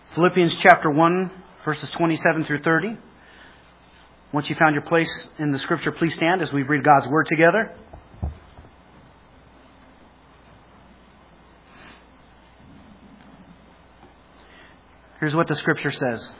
Philippians chapter 1, verses 27 through 30. Once you found your place in the Scripture, please stand as we read God's Word together. Here's what the Scripture says.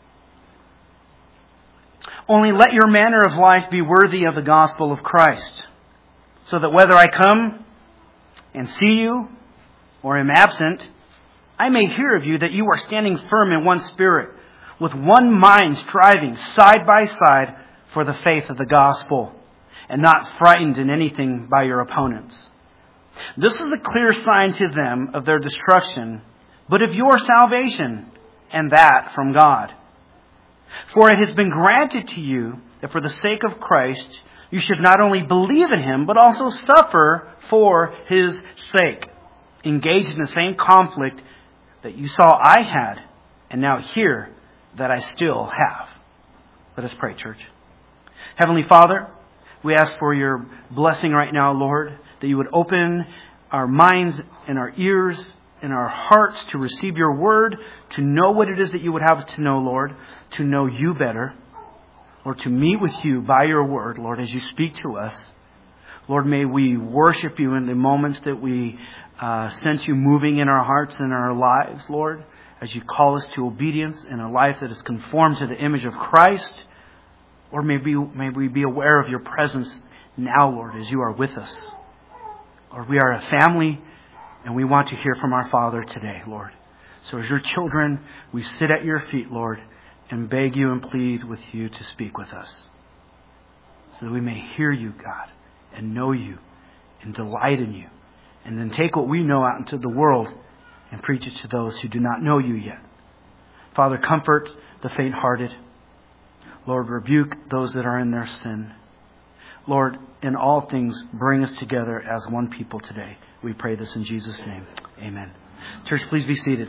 Only let your manner of life be worthy of the gospel of Christ, so that whether I come and see you or am absent, I may hear of you that you are standing firm in one spirit, with one mind striving side by side for the faith of the gospel, and not frightened in anything by your opponents. This is a clear sign to them of their destruction, but of your salvation, and that from God. For it has been granted to you that for the sake of Christ, you should not only believe in Him, but also suffer for His sake, engaged in the same conflict that you saw I had, and now hear that I still have. Let us pray, church. Heavenly Father, we ask for your blessing right now, Lord, that you would open our minds and our ears and our hearts to receive your word, to know what it is that you would have us to know, Lord, to know you better, or to meet with you by your word, Lord, as you speak to us. Lord, may we worship you in the moments that we sense you moving in our hearts and our lives, Lord, as you call us to obedience in a life that is conformed to the image of Christ. Or may we be aware of your presence now, Lord, as you are with us. Lord, we are a family, and we want to hear from our Father today, Lord. So as your children, we sit at your feet, Lord, and beg you and plead with you to speak with us, so that we may hear you, God, and know you, and delight in you, and then take what we know out into the world and preach it to those who do not know you yet. Father, comfort the faint-hearted. Lord, rebuke those that are in their sin. Lord, in all things, bring us together as one people today. We pray this in Jesus' name. Amen. Church, please be seated.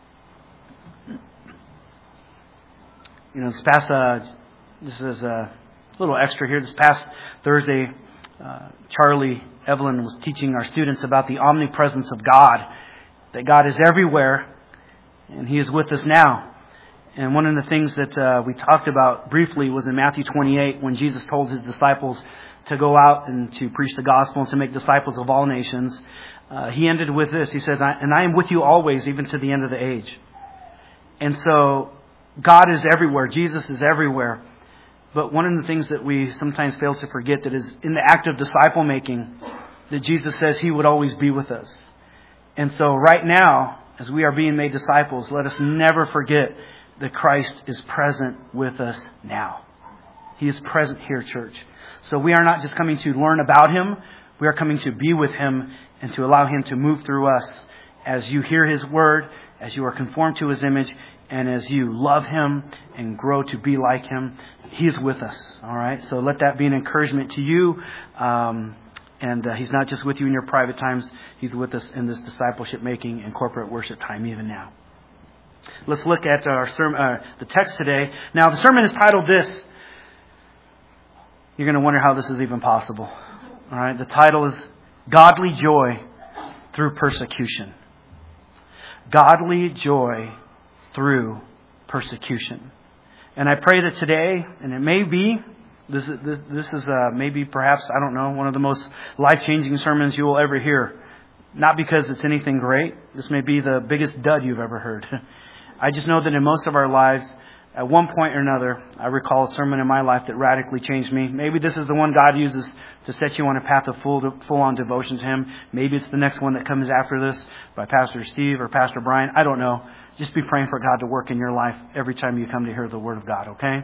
You know, this is a little extra here. This past Thursday, Charlie Evelyn was teaching our students about the omnipresence of God, that God is everywhere, and He is with us now. And one of the things that we talked about briefly was in Matthew 28, when Jesus told His disciples to go out and to preach the gospel and to make disciples of all nations. He ended with this. He says, and I am with you always, even to the end of the age. And so God is everywhere. Jesus is everywhere. But one of the things that we sometimes fail to forget, that is in the act of disciple making, that Jesus says He would always be with us. And so right now, as we are being made disciples, let us never forget that Christ is present with us now. He is present here, church. So we are not just coming to learn about Him. We are coming to be with Him and to allow Him to move through us as you hear His word, as you are conformed to His image, and as you love Him and grow to be like Him. He is with us. All right. So let that be an encouragement to you. And He's not just with you in your private times. He's with us in this discipleship making and corporate worship time even now. Let's look at our sermon, the text today. Now, the sermon is titled this. You're going to wonder how this is even possible. All right. The title is Godly Joy Through Persecution. Godly joy through persecution. And I pray that today, and it may be, this is maybe perhaps, I don't know, one of the most life-changing sermons you will ever hear. Not because it's anything great. This may be the biggest dud you've ever heard. I just know that in most of our lives, at one point or another, I recall a sermon in my life that radically changed me. Maybe this is the one God uses to set you on a path of full-on devotion to Him. Maybe it's the next one that comes after this by Pastor Steve or Pastor Brian. I don't know. Just be praying for God to work in your life every time you come to hear the Word of God, okay?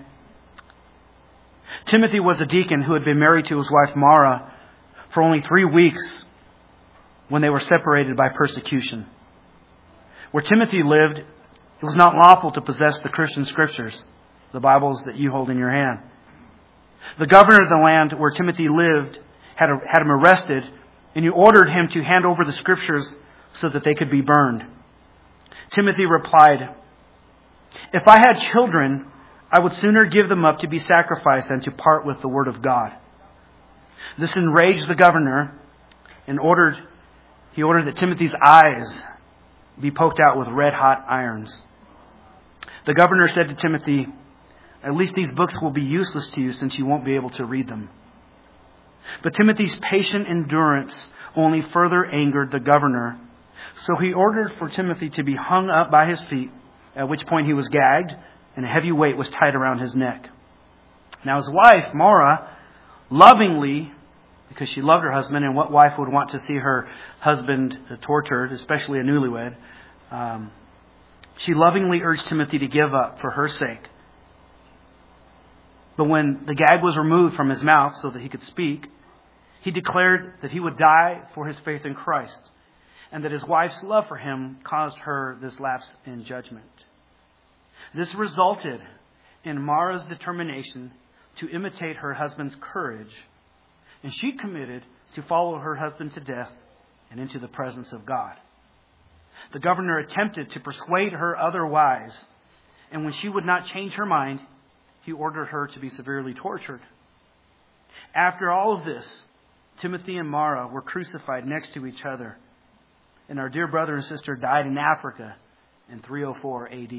Timothy was a deacon who had been married to his wife Mara for only 3 weeks when they were separated by persecution. Where Timothy lived, it was not lawful to possess the Christian scriptures, the Bibles that you hold in your hand. The governor of the land where Timothy lived had him arrested, and he ordered him to hand over the scriptures so that they could be burned. Timothy replied, "If I had children, I would sooner give them up to be sacrificed than to part with the word of God." This enraged the governor and he ordered that Timothy's eyes be poked out with red-hot irons. The governor said to Timothy, "At least these books will be useless to you since you won't be able to read them." But Timothy's patient endurance only further angered the governor. So he ordered for Timothy to be hung up by his feet, at which point he was gagged and a heavy weight was tied around his neck. Now his wife, Maura, lovingly, because she loved her husband, and what wife would want to see her husband tortured, especially a newlywed, she lovingly urged Timothy to give up for her sake. But when the gag was removed from his mouth so that he could speak, he declared that he would die for his faith in Christ, and that his wife's love for him caused her this lapse in judgment. This resulted in Mara's determination to imitate her husband's courage, and she committed to follow her husband to death and into the presence of God. The governor attempted to persuade her otherwise, and when she would not change her mind, he ordered her to be severely tortured. After all of this, Timothy and Mara were crucified next to each other, and our dear brother and sister died in Africa in 304 AD.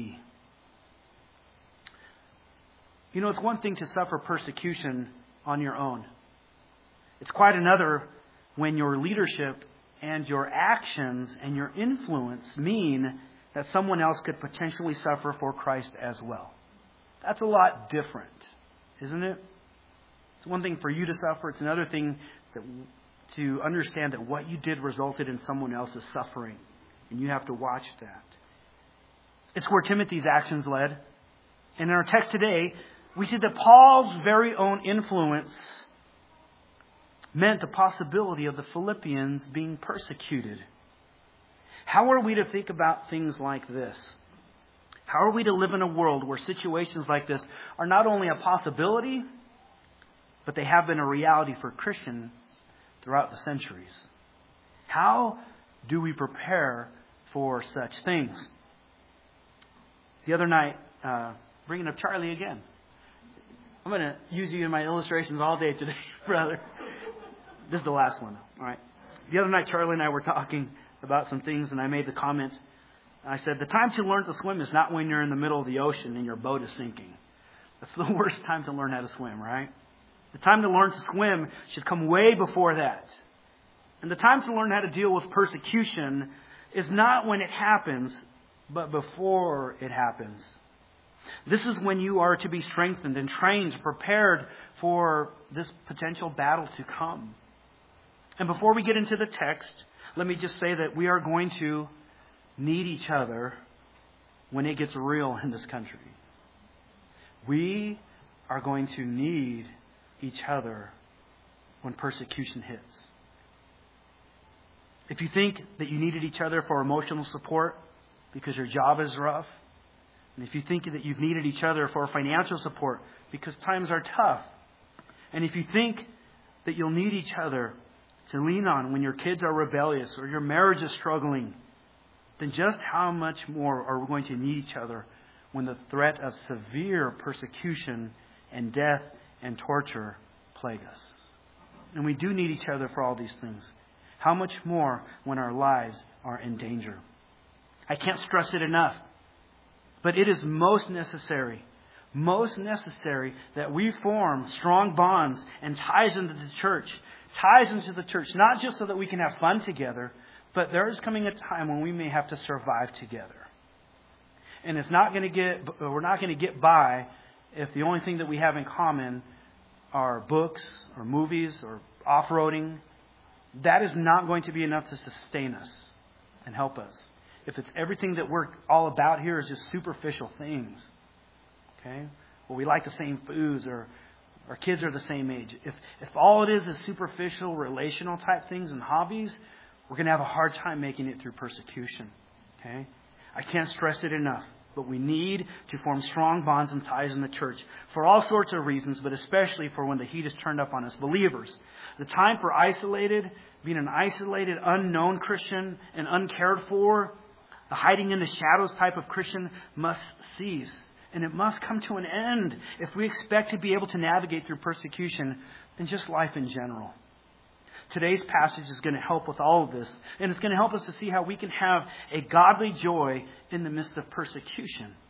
You know, it's one thing to suffer persecution on your own. It's quite another when your leadership and your actions and your influence mean that someone else could potentially suffer for Christ as well. That's a lot different, isn't it? It's one thing for you to suffer. It's another thing to understand that what you did resulted in someone else's suffering. And you have to watch that. It's where Timothy's actions led. And in our text today, we see that Paul's very own influence meant the possibility of the Philippians being persecuted. How are we to think about things like this? How are we to live in a world where situations like this are not only a possibility, but they have been a reality for Christians throughout the centuries? How do we prepare for such things? The other night, bringing up Charlie again. I'm going to use you in my illustrations all day today, brother. This is the last one. All right. The other night, Charlie and I were talking about some things, and I made the comment. I said, the time to learn to swim is not when you're in the middle of the ocean and your boat is sinking. That's the worst time to learn how to swim, right? The time to learn to swim should come way before that. And the time to learn how to deal with persecution is not when it happens, but before it happens. This is when you are to be strengthened and trained, prepared for this potential battle to come. And before we get into the text, let me just say that we are going to need each other when it gets real in this country. We are going to need each other when persecution hits. If you think that you needed each other for emotional support because your job is rough, and if you think that you've needed each other for financial support because times are tough, and if you think that you'll need each other to lean on when your kids are rebellious or your marriage is struggling, then just how much more are we going to need each other when the threat of severe persecution and death and torture plague us? And we do need each other for all these things. How much more when our lives are in danger? I can't stress it enough, but it is most necessary that we form strong bonds and ties into the church, not just so that we can have fun together, but there is coming a time when we may have to survive together. And we're not going to get by if the only thing that we have in common are books or movies or off-roading. That is not going to be enough to sustain us and help us. If it's everything that we're all about here is just superficial things. Okay? Well, we like the same foods, or our kids are the same age. If all it is superficial, relational type things and hobbies, we're going to have a hard time making it through persecution. Okay? I can't stress it enough. But we need to form strong bonds and ties in the church for all sorts of reasons, but especially for when the heat is turned up on us believers. The time for being an isolated, unknown Christian and uncared for, the hiding in the shadows type of Christian must cease. And it must come to an end if we expect to be able to navigate through persecution and just life in general. Today's passage is going to help with all of this. And it's going to help us to see how we can have a godly joy in the midst of persecution.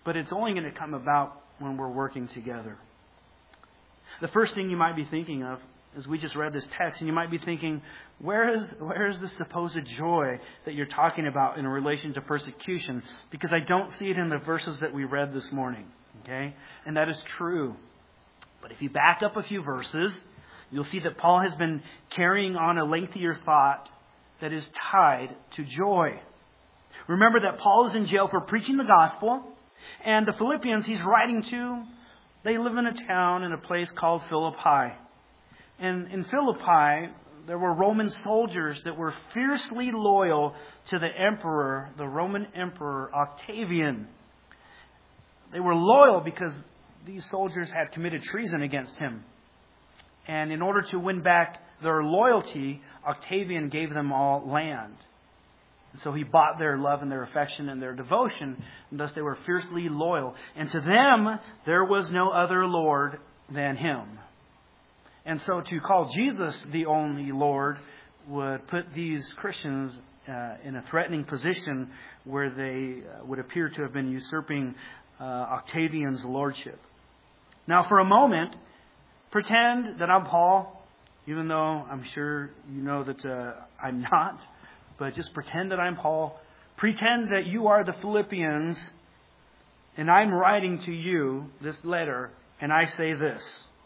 But it's only going to come about when we're working together. The first thing you might be thinking of is we just read this text, and you might be thinking, where is the supposed joy that you're talking about in relation to persecution? Because I don't see it in the verses that we read this morning. Okay? And that is true. But if you back up a few verses, you'll see that Paul has been carrying on a lengthier thought that is tied to joy. Remember that Paul is in jail for preaching the gospel, and the Philippians he's writing to, they live in a town in a place called Philippi. And in Philippi, there were Roman soldiers that were fiercely loyal to the emperor, the Roman emperor Octavian. They were loyal because these soldiers had committed treason against him. And in order to win back their loyalty, Octavian gave them all land. And so he bought their love and their affection and their devotion, and thus they were fiercely loyal. And to them, there was no other Lord than Him. And so to call Jesus the only Lord would put these Christians in a threatening position where they would appear to have been usurping Octavian's lordship. Now, for a moment, pretend that I'm Paul, even though I'm sure you know that I'm not. But just pretend that I'm Paul. Pretend that you are the Philippians, and I'm writing to you this letter, and I say this.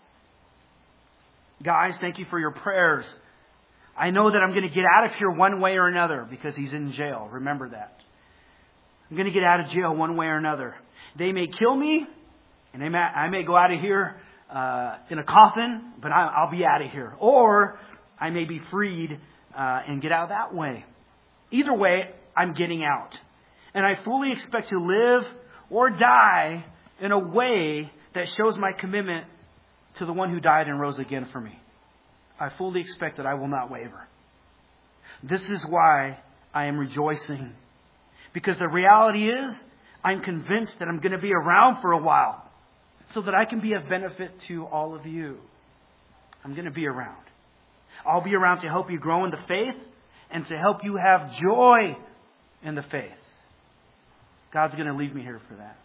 Guys, thank you for your prayers. I know that I'm going to get out of here one way or another because he's in jail. Remember that. I'm going to get out of jail one way or another. They may kill me, and I may go out of here in a coffin, but I'll be out of here. Or I may be freed and get out that way. Either way, I'm getting out. And I fully expect to live or die in a way that shows my commitment to the one who died and rose again for me. I fully expect that I will not waver. This is why I am rejoicing. Because the reality is, I'm convinced that I'm going to be around for a while so that I can be of benefit to all of you. I'm going to be around. I'll be around to help you grow in the faith and to help you have joy in the faith. God's going to leave me here for that.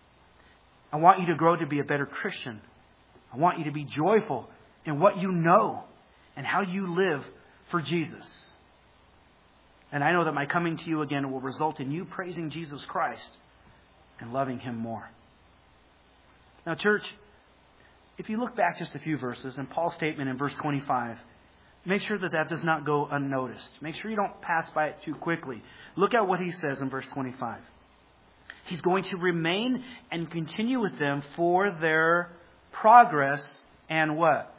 I want you to grow to be a better Christian. I want you to be joyful in what you know and how you live for Jesus. And I know that my coming to you again will result in you praising Jesus Christ and loving Him more. Now, church, if you look back just a few verses, and Paul's statement in verse 25, make sure that does not go unnoticed. Make sure you don't pass by it too quickly. Look at what he says in verse 25. He's going to remain and continue with them for their progress and what?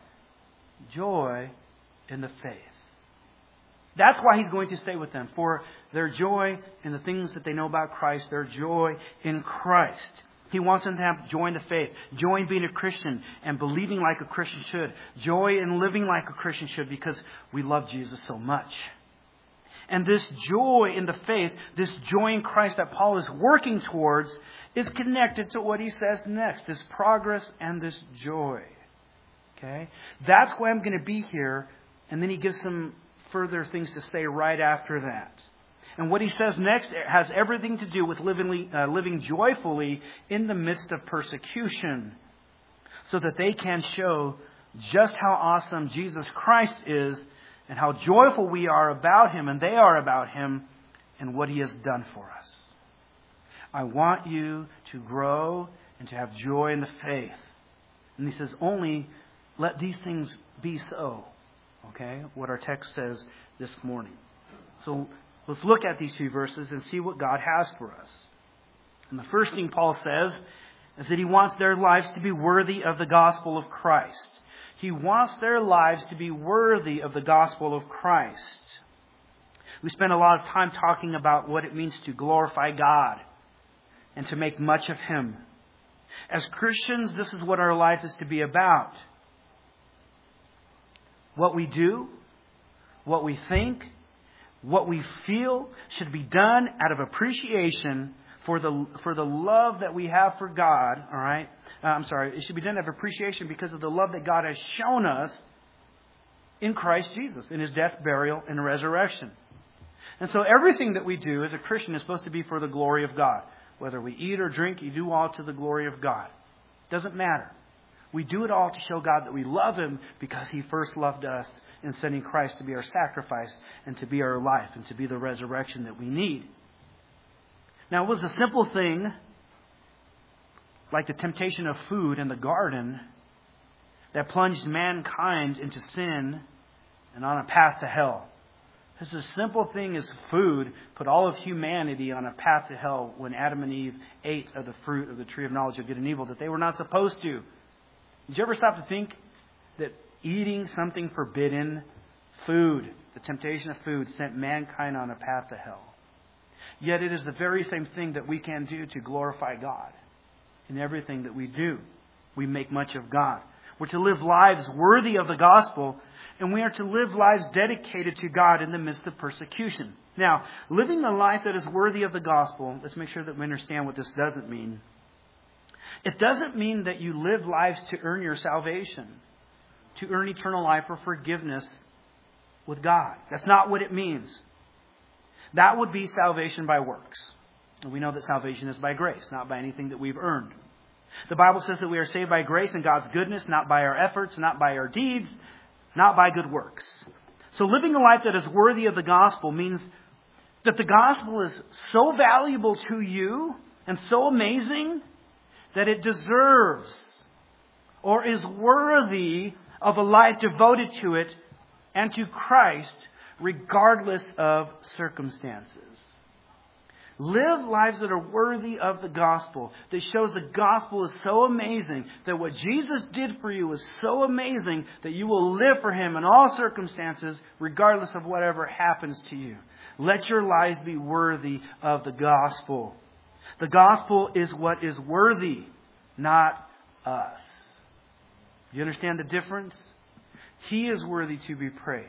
Joy in the faith. That's why he's going to stay with them. For their joy in the things that they know about Christ, their joy in Christ. He wants them to have joy in the faith, joy in being a Christian and believing like a Christian should, joy in living like a Christian should, because we love Jesus so much. And this joy in the faith, this joy in Christ that Paul is working towards, is connected to what he says next, this progress and this joy. Okay? That's why I'm going to be here. And then he gives some further things to say right after that. And what he says next has everything to do with living joyfully in the midst of persecution, so that they can show just how awesome Jesus Christ is and how joyful we are about Him and they are about Him and what He has done for us. I want you to grow and to have joy in the faith. And he says, only let these things be so. Okay? What our text says this morning. So let's look at these few verses and see what God has for us. And the first thing Paul says is that he wants their lives to be worthy of the gospel of Christ. He wants their lives to be worthy of the gospel of Christ. We spend a lot of time talking about what it means to glorify God and to make much of Him. As Christians, this is what our life is to be about. What we do, what we think, what we feel should be done out of appreciation for the love that we have for God. All right? It should be done out of appreciation because of the love that God has shown us in Christ Jesus, in His death, burial, and resurrection. And so everything that we do as a Christian is supposed to be for the glory of God. Whether we eat or drink, you do all to the glory of God. Doesn't matter. We do it all to show God that we love Him because He first loved us in sending Christ to be our sacrifice and to be our life and to be the resurrection that we need. Now, it was a simple thing, like the temptation of food in the garden, that plunged mankind into sin and on a path to hell. This is a simple thing as food put all of humanity on a path to hell when Adam and Eve ate of the fruit of the tree of knowledge of good and evil that they were not supposed to. Did you ever stop to think that eating something forbidden, food, the temptation of food, sent mankind on a path to hell? Yet it is the very same thing that we can do to glorify God in everything that we do. We make much of God. We're to live lives worthy of the gospel, and we are to live lives dedicated to God in the midst of persecution. Now, living a life that is worthy of the gospel, let's make sure that we understand what this doesn't mean. It doesn't mean that you live lives to earn your salvation, to earn eternal life or forgiveness with God. That's not what it means. That would be salvation by works. And we know that salvation is by grace, not by anything that we've earned. The Bible says that we are saved by grace and God's goodness, not by our efforts, not by our deeds, not by good works. So living a life that is worthy of the gospel means that the gospel is so valuable to you and so amazing that it deserves or is worthy of a life devoted to it and to Christ regardless of circumstances. Live lives that are worthy of the gospel, that shows the gospel is so amazing, that what Jesus did for you is so amazing that you will live for Him in all circumstances regardless of whatever happens to you. Let your lives be worthy of the gospel. The gospel is what is worthy, not us. Do you understand the difference? He is worthy to be praised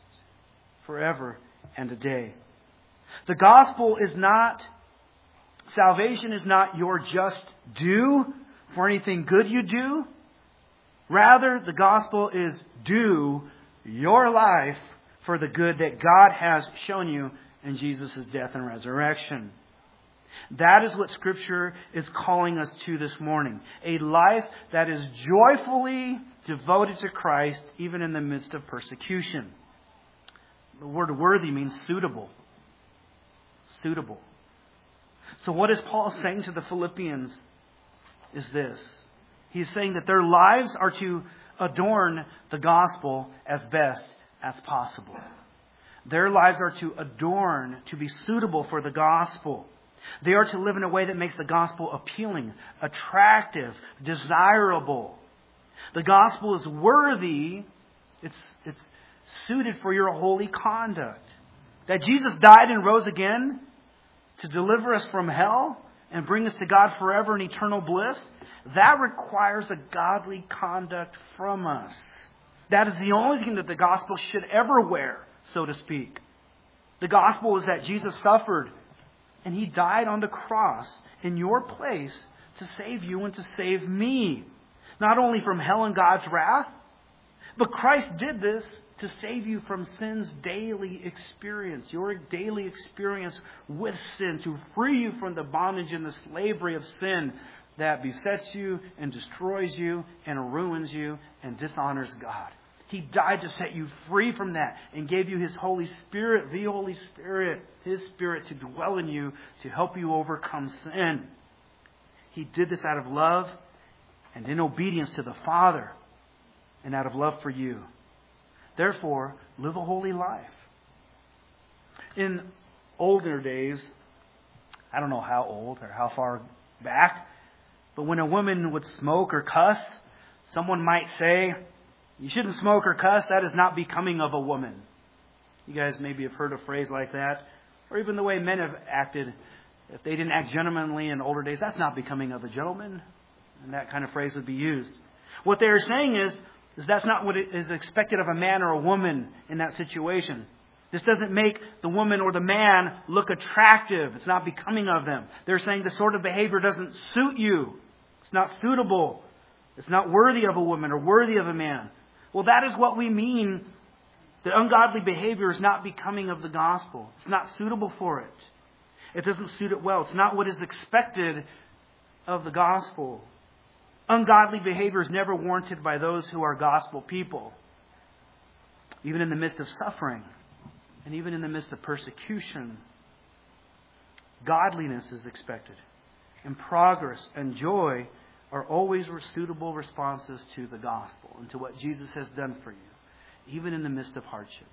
forever and a day. The gospel is not, salvation is not your just due for anything good you do. Rather, the gospel is due your life for the good that God has shown you in Jesus' death and resurrection. That is what Scripture is calling us to this morning. A life that is joyfully devoted to Christ even in the midst of persecution. The word worthy means suitable. Suitable. So what is Paul saying to the Philippians is this. He's saying that their lives are to adorn the gospel as best as possible. Their lives are to adorn, to be suitable for the gospel. They are to live in a way that makes the gospel appealing, attractive, desirable. The gospel is worthy. It's suited for your holy conduct. That Jesus died and rose again to deliver us from hell and bring us to God forever in eternal bliss, that requires a godly conduct from us. That is the only thing that the gospel should ever wear, so to speak. The gospel is that Jesus suffered and He died on the cross in your place to save you and to save me. Not only from hell and God's wrath, but Christ did this to save you from sin's daily experience, your daily experience with sin, to free you from the bondage and the slavery of sin that besets you and destroys you and ruins you and dishonors God. He died to set you free from that and gave you His Holy Spirit, the Holy Spirit, His Spirit to dwell in you, to help you overcome sin. He did this out of love and in obedience to the Father and out of love for you. Therefore, live a holy life. In older days, I don't know how old or how far back, but when a woman would smoke or cuss, someone might say, "You shouldn't smoke or cuss, that is not becoming of a woman." You guys maybe have heard a phrase like that. Or even the way men have acted. If they didn't act gentlemanly in older days, that's not becoming of a gentleman. And that kind of phrase would be used. What they are saying is that's not what is expected of a man or a woman in that situation. This doesn't make the woman or the man look attractive. It's not becoming of them. They're saying this sort of behavior doesn't suit you. It's not suitable. It's not worthy of a woman or worthy of a man. Well, that is what we mean. The ungodly behavior is not becoming of the gospel. It's not suitable for it. It doesn't suit it well. It's not what is expected of the gospel. Ungodly behavior is never warranted by those who are gospel people. Even in the midst of suffering, and even in the midst of persecution, godliness is expected. And progress and joy are always suitable responses to the gospel and to what Jesus has done for you, even in the midst of hardship.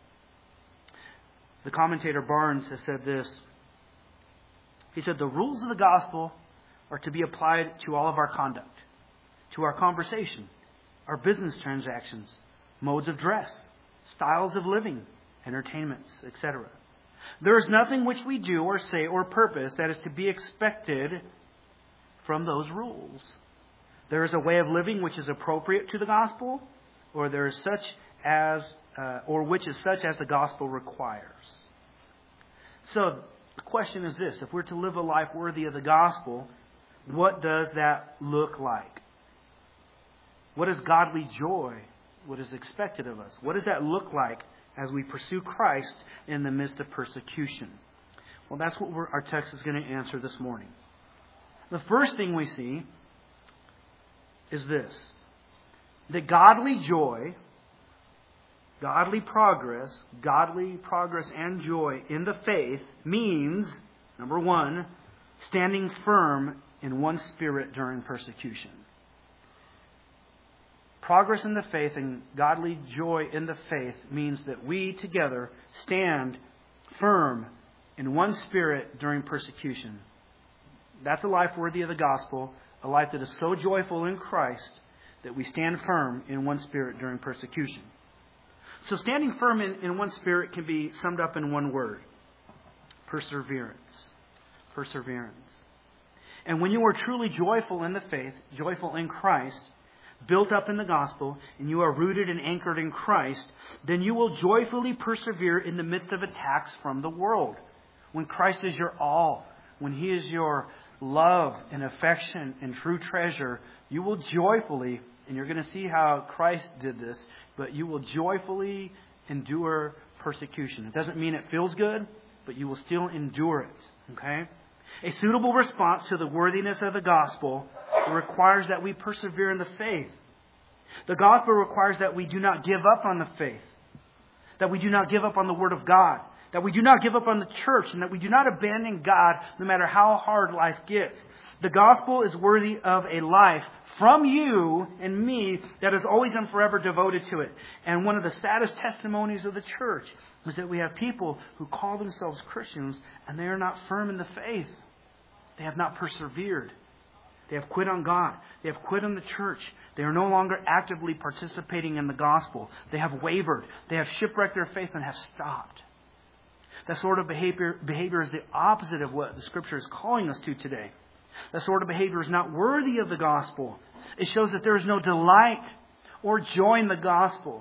The commentator Barnes has said this. He said, the rules of the gospel are to be applied to all of our conduct, to our conversation, our business transactions, modes of dress, styles of living, entertainments, etc. There is nothing which we do or say or purpose that is to be expected from those rules. There is a way of living which is appropriate to the gospel, or there is such as, or which is such as the gospel requires. So the question is this: if we're to live a life worthy of the gospel, what does that look like? What is godly joy? What is expected of us? What does that look like as we pursue Christ in the midst of persecution? Well, that's what our text is going to answer this morning. The first thing we see is this: that godly joy, godly progress and joy in the faith means, number one, standing firm in one spirit during persecution. Progress in the faith and godly joy in the faith means that we together stand firm in one spirit during persecution. That's a life worthy of the gospel, a life that is so joyful in Christ that we stand firm in one spirit during persecution. So standing firm in one spirit can be summed up in one word: perseverance. Perseverance. And when you are truly joyful in the faith, joyful in Christ, built up in the gospel, and you are rooted and anchored in Christ, then you will joyfully persevere in the midst of attacks from the world. When Christ is your all, when He is your love and affection and true treasure, you will joyfully, and you're going to see how Christ did this, but you will joyfully endure persecution. It doesn't mean it feels good, but you will still endure it. Okay? A suitable response to the worthiness of the gospel requires that we persevere in the faith. The gospel requires that we do not give up on the faith, that we do not give up on the Word of God, that we do not give up on the church, and that we do not abandon God no matter how hard life gets. The gospel is worthy of a life from you and me that is always and forever devoted to it. And one of the saddest testimonies of the church is that we have people who call themselves Christians and they are not firm in the faith. They have not persevered. They have quit on God. They have quit on the church. They are no longer actively participating in the gospel. They have wavered. They have shipwrecked their faith and have stopped. That sort of behavior is the opposite of what the Scripture is calling us to today. That sort of behavior is not worthy of the gospel. It shows that there is no delight or joy in the gospel.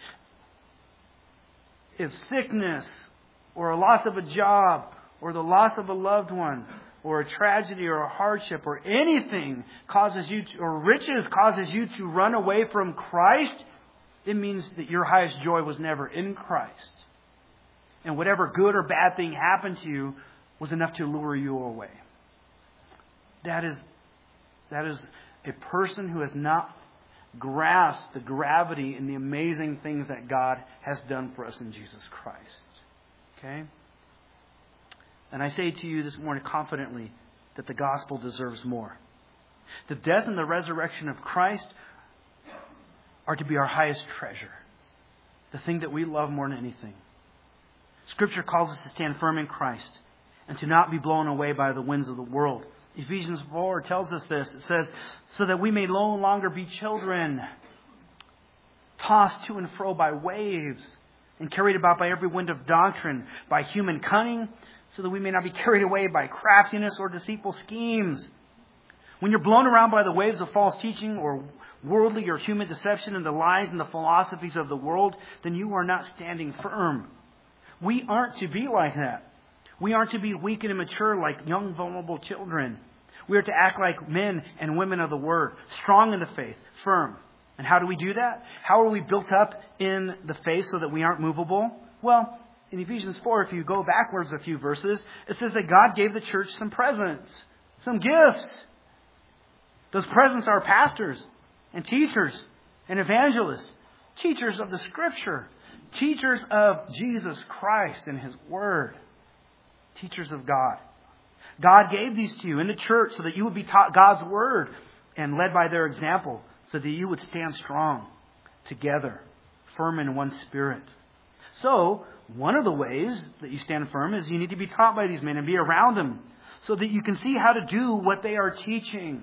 If sickness or a loss of a job or the loss of a loved one or a tragedy or a hardship or anything causes you to, or riches causes you to run away from Christ, it means that your highest joy was never in Christ. And whatever good or bad thing happened to you was enough to lure you away. That is a person who has not grasped the gravity and the amazing things that God has done for us in Jesus Christ. Okay? And I say to you this morning confidently that the gospel deserves more. The death and the resurrection of Christ are to be our highest treasure. The thing that we love more than anything. Scripture calls us to stand firm in Christ and to not be blown away by the winds of the world. Ephesians 4 tells us this. It says, so that we may no longer be children, tossed to and fro by waves and carried about by every wind of doctrine, by human cunning, so that we may not be carried away by craftiness or deceitful schemes. When you're blown around by the waves of false teaching or worldly or human deception and the lies and the philosophies of the world, then you are not standing firm. We aren't to be like that. We aren't to be weak and immature like young, vulnerable children. We are to act like men and women of the Word, strong in the faith, firm. And how do we do that? How are we built up in the faith so that we aren't movable? Well, In Ephesians 4, if you go backwards a few verses, it says that God gave the church some presents, some gifts. Those presents are pastors and teachers and evangelists, teachers of the Scripture, teachers of Jesus Christ and His Word, teachers of God. God gave these to you in the church so that you would be taught God's Word and led by their example, so that you would stand strong together, firm in one spirit. So, one of the ways that you stand firm is you need to be taught by these men and be around them so that you can see how to do what they are teaching.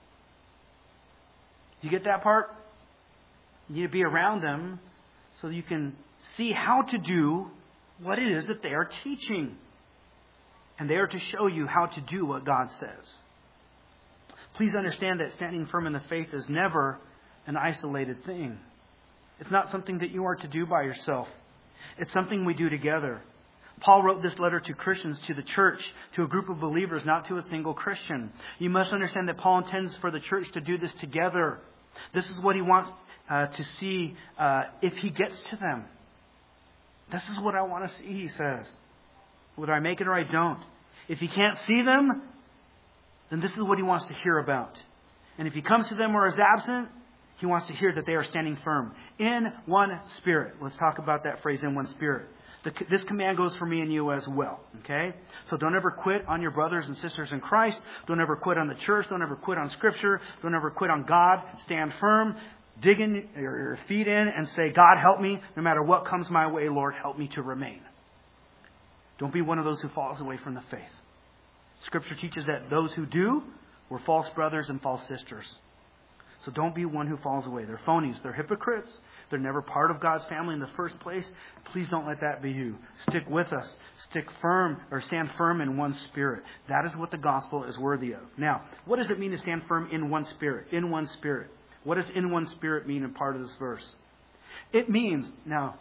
Do you get that part? You need to be around them so that you can see how to do what it is that they are teaching. And they are to show you how to do what God says. Please understand that standing firm in the faith is never an isolated thing. It's not something that you are to do by yourself. It's something we do together. Paul wrote this letter to Christians, to the church, to a group of believers, not to a single Christian. You must understand that Paul intends for the church to do this together. This is what he wants to see if he gets to them. This is what I want to see, he says. Whether I make it or I don't. If he can't see them, then this is what he wants to hear about. And if he comes to them or is absent, he wants to hear that they are standing firm in one spirit. Let's talk about that phrase, in one spirit. This command goes for me and you as well. Okay? So don't ever quit on your brothers and sisters in Christ. Don't ever quit on the church. Don't ever quit on Scripture. Don't ever quit on God. Stand firm. Dig in your feet in and say, God, help me. No matter what comes my way, Lord, help me to remain. Don't be one of those who falls away from the faith. Scripture teaches that those who do were false brothers and false sisters. So don't be one who falls away. They're phonies. They're hypocrites. They're never part of God's family in the first place. Please don't let that be you. Stick with us. Stick firm or stand firm in one spirit. That is what the gospel is worthy of. Now, what does it mean to stand firm in one spirit? In one spirit. What does in one spirit mean in part of this verse? It means, now,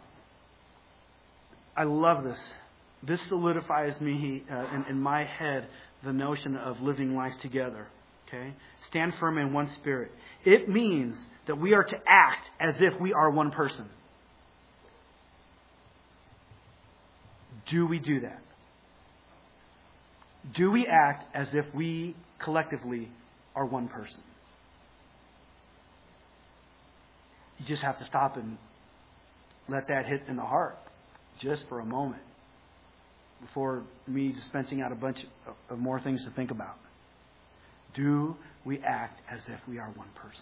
I love this. This solidifies me in my head the notion of living life together. Okay? Stand firm in one spirit. It means that we are to act as if we are one person. Do we do that? Do we act as if we collectively are one person? You just have to stop and let that hit in the heart just for a moment before me dispensing out a bunch of more things to think about. Do we act as if we are one person?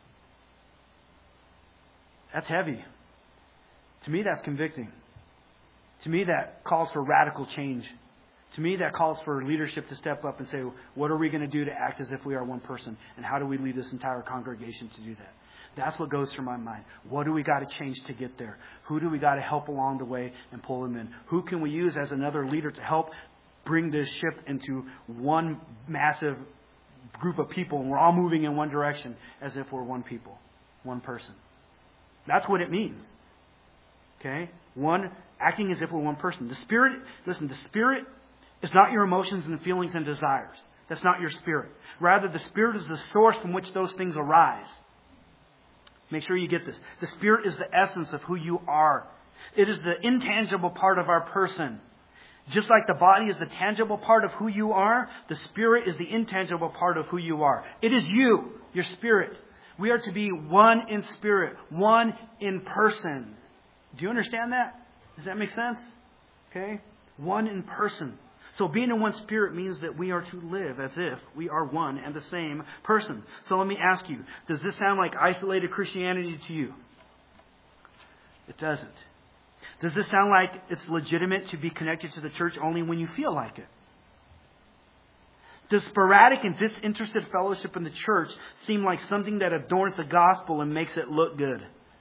That's heavy. To me, that's convicting. To me, that calls for radical change. To me, that calls for leadership to step up and say, what are we going to do to act as if we are one person? And how do we lead this entire congregation to do that? That's what goes through my mind. What do we got to change to get there? Who do we got to help along the way and pull them in? Who can we use as another leader to help bring this ship into one massive group of people, and we're all moving in one direction as if we're one people, one person? That's what it means. Okay? Acting as if we're one person. The Spirit is not your emotions and feelings and desires. That's not your spirit. Rather, the Spirit is the source from which those things arise. Make sure you get this. The Spirit is the essence of who you are. It is the intangible part of our person. Just like the body is the tangible part of who you are, the Spirit is the intangible part of who you are. It is you, your spirit. We are to be one in spirit, one in person. Do you understand that? Does that make sense? Okay? One in person. So being in one spirit means that we are to live as if we are one and the same person. So let me ask you, does this sound like isolated Christianity to you? It doesn't. Does this sound like it's legitimate to be connected to the church only when you feel like it? Does sporadic and disinterested fellowship in the church seem like something that adorns the gospel and makes it look good?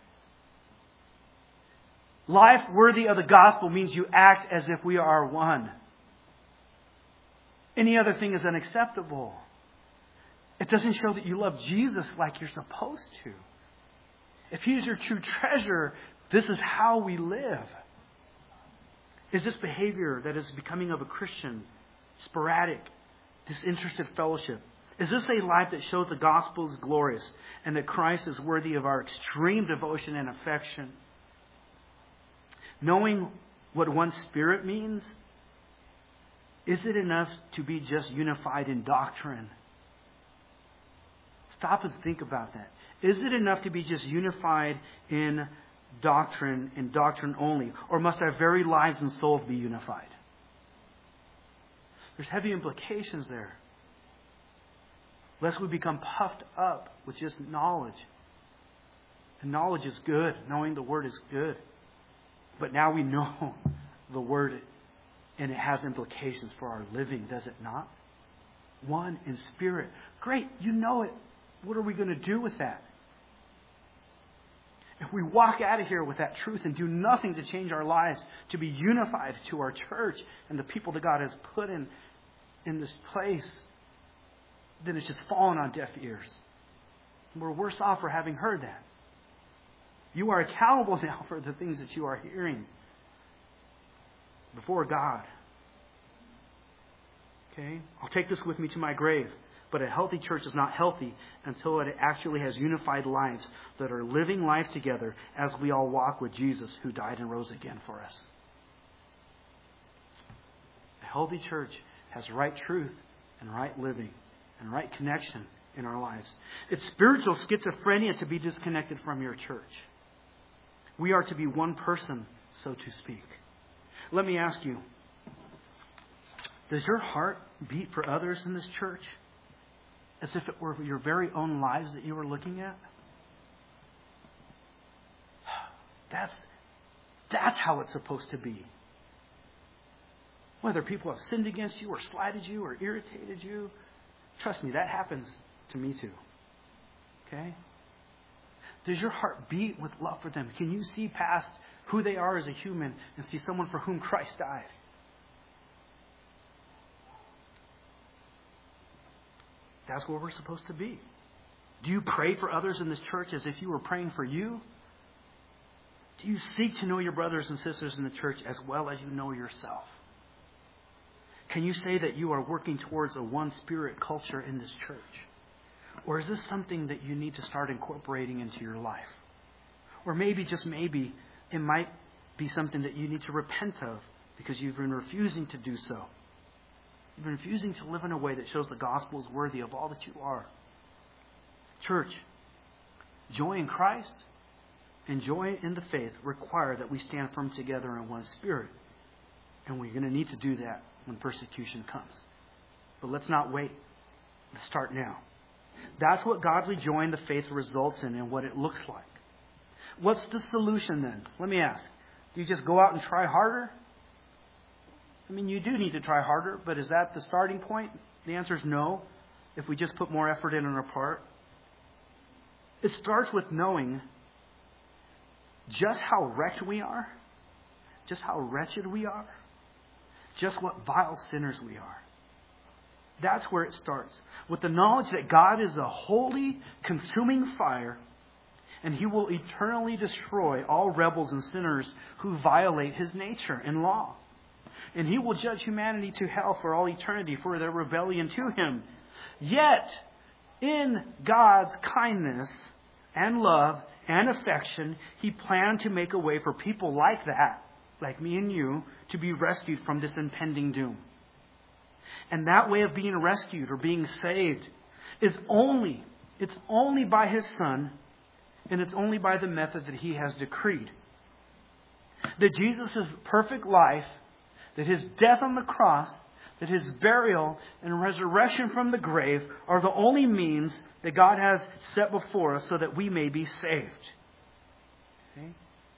Life worthy of the gospel means you act as if we are one. Any other thing is unacceptable. It doesn't show that you love Jesus like you're supposed to. If He's your true treasure, this is how we live. Is this behavior that is becoming of a Christian sporadic, disinterested fellowship? Is this a life that shows the gospel is glorious and that Christ is worthy of our extreme devotion and affection? Knowing what one Spirit means? Is it enough to be just unified in doctrine? Stop and think about that. Is it enough to be just unified in doctrine and doctrine only? Or must our very lives and souls be unified? There's heavy implications there. Lest we become puffed up with just knowledge. And knowledge is good. Knowing the Word is good. But now we know the Word, and it has implications for our living, does it not? One in spirit. Great, you know it. What are we going to do with that? If we walk out of here with that truth and do nothing to change our lives, to be unified to our church and the people that God has put in this place, then it's just fallen on deaf ears. We're worse off for having heard that. You are accountable now for the things that you are hearing before God. Okay? I'll take this with me to my grave. But a healthy church is not healthy until it actually has unified lives that are living life together as we all walk with Jesus, who died and rose again for us. A healthy church has right truth and right living and right connection in our lives. It's spiritual schizophrenia to be disconnected from your church. We are to be one person, so to speak. Let me ask you, does your heart beat for others in this church as if it were your very own lives that you were looking at? That's how it's supposed to be. Whether people have sinned against you or slighted you or irritated you, trust me, that happens to me too. Okay? Does your heart beat with love for them? Can you see past who they are as a human and see someone for whom Christ died? That's where we're supposed to be. Do you pray for others in this church as if you were praying for you? Do you seek to know your brothers and sisters in the church as well as you know yourself? Can you say that you are working towards a one spirit culture in this church? Or is this something that you need to start incorporating into your life? Or maybe, just maybe, it might be something that you need to repent of because you've been refusing to do so. You've been refusing to live in a way that shows the gospel is worthy of all that you are. Church, joy in Christ and joy in the faith require that we stand firm together in one spirit. And we're going to need to do that when persecution comes. But let's not wait. Let's start now. That's what godly joy in the faith results in and what it looks like. What's the solution then? Let me ask. Do you just go out and try harder? I mean, you do need to try harder, but is that the starting point? The answer is no, if we just put more effort in on our part. It starts with knowing just how wretched we are, just how wretched we are, just what vile sinners we are. That's where it starts. With the knowledge that God is a holy, consuming fire, and He will eternally destroy all rebels and sinners who violate His nature and law. And He will judge humanity to hell for all eternity for their rebellion to Him. Yet, in God's kindness and love and affection, He planned to make a way for people like that, like me and you, to be rescued from this impending doom. And that way of being rescued or being saved is only by His Son, and it's only by the method that He has decreed. That Jesus' perfect life, that His death on the cross, that His burial and resurrection from the grave are the only means that God has set before us so that we may be saved. Okay?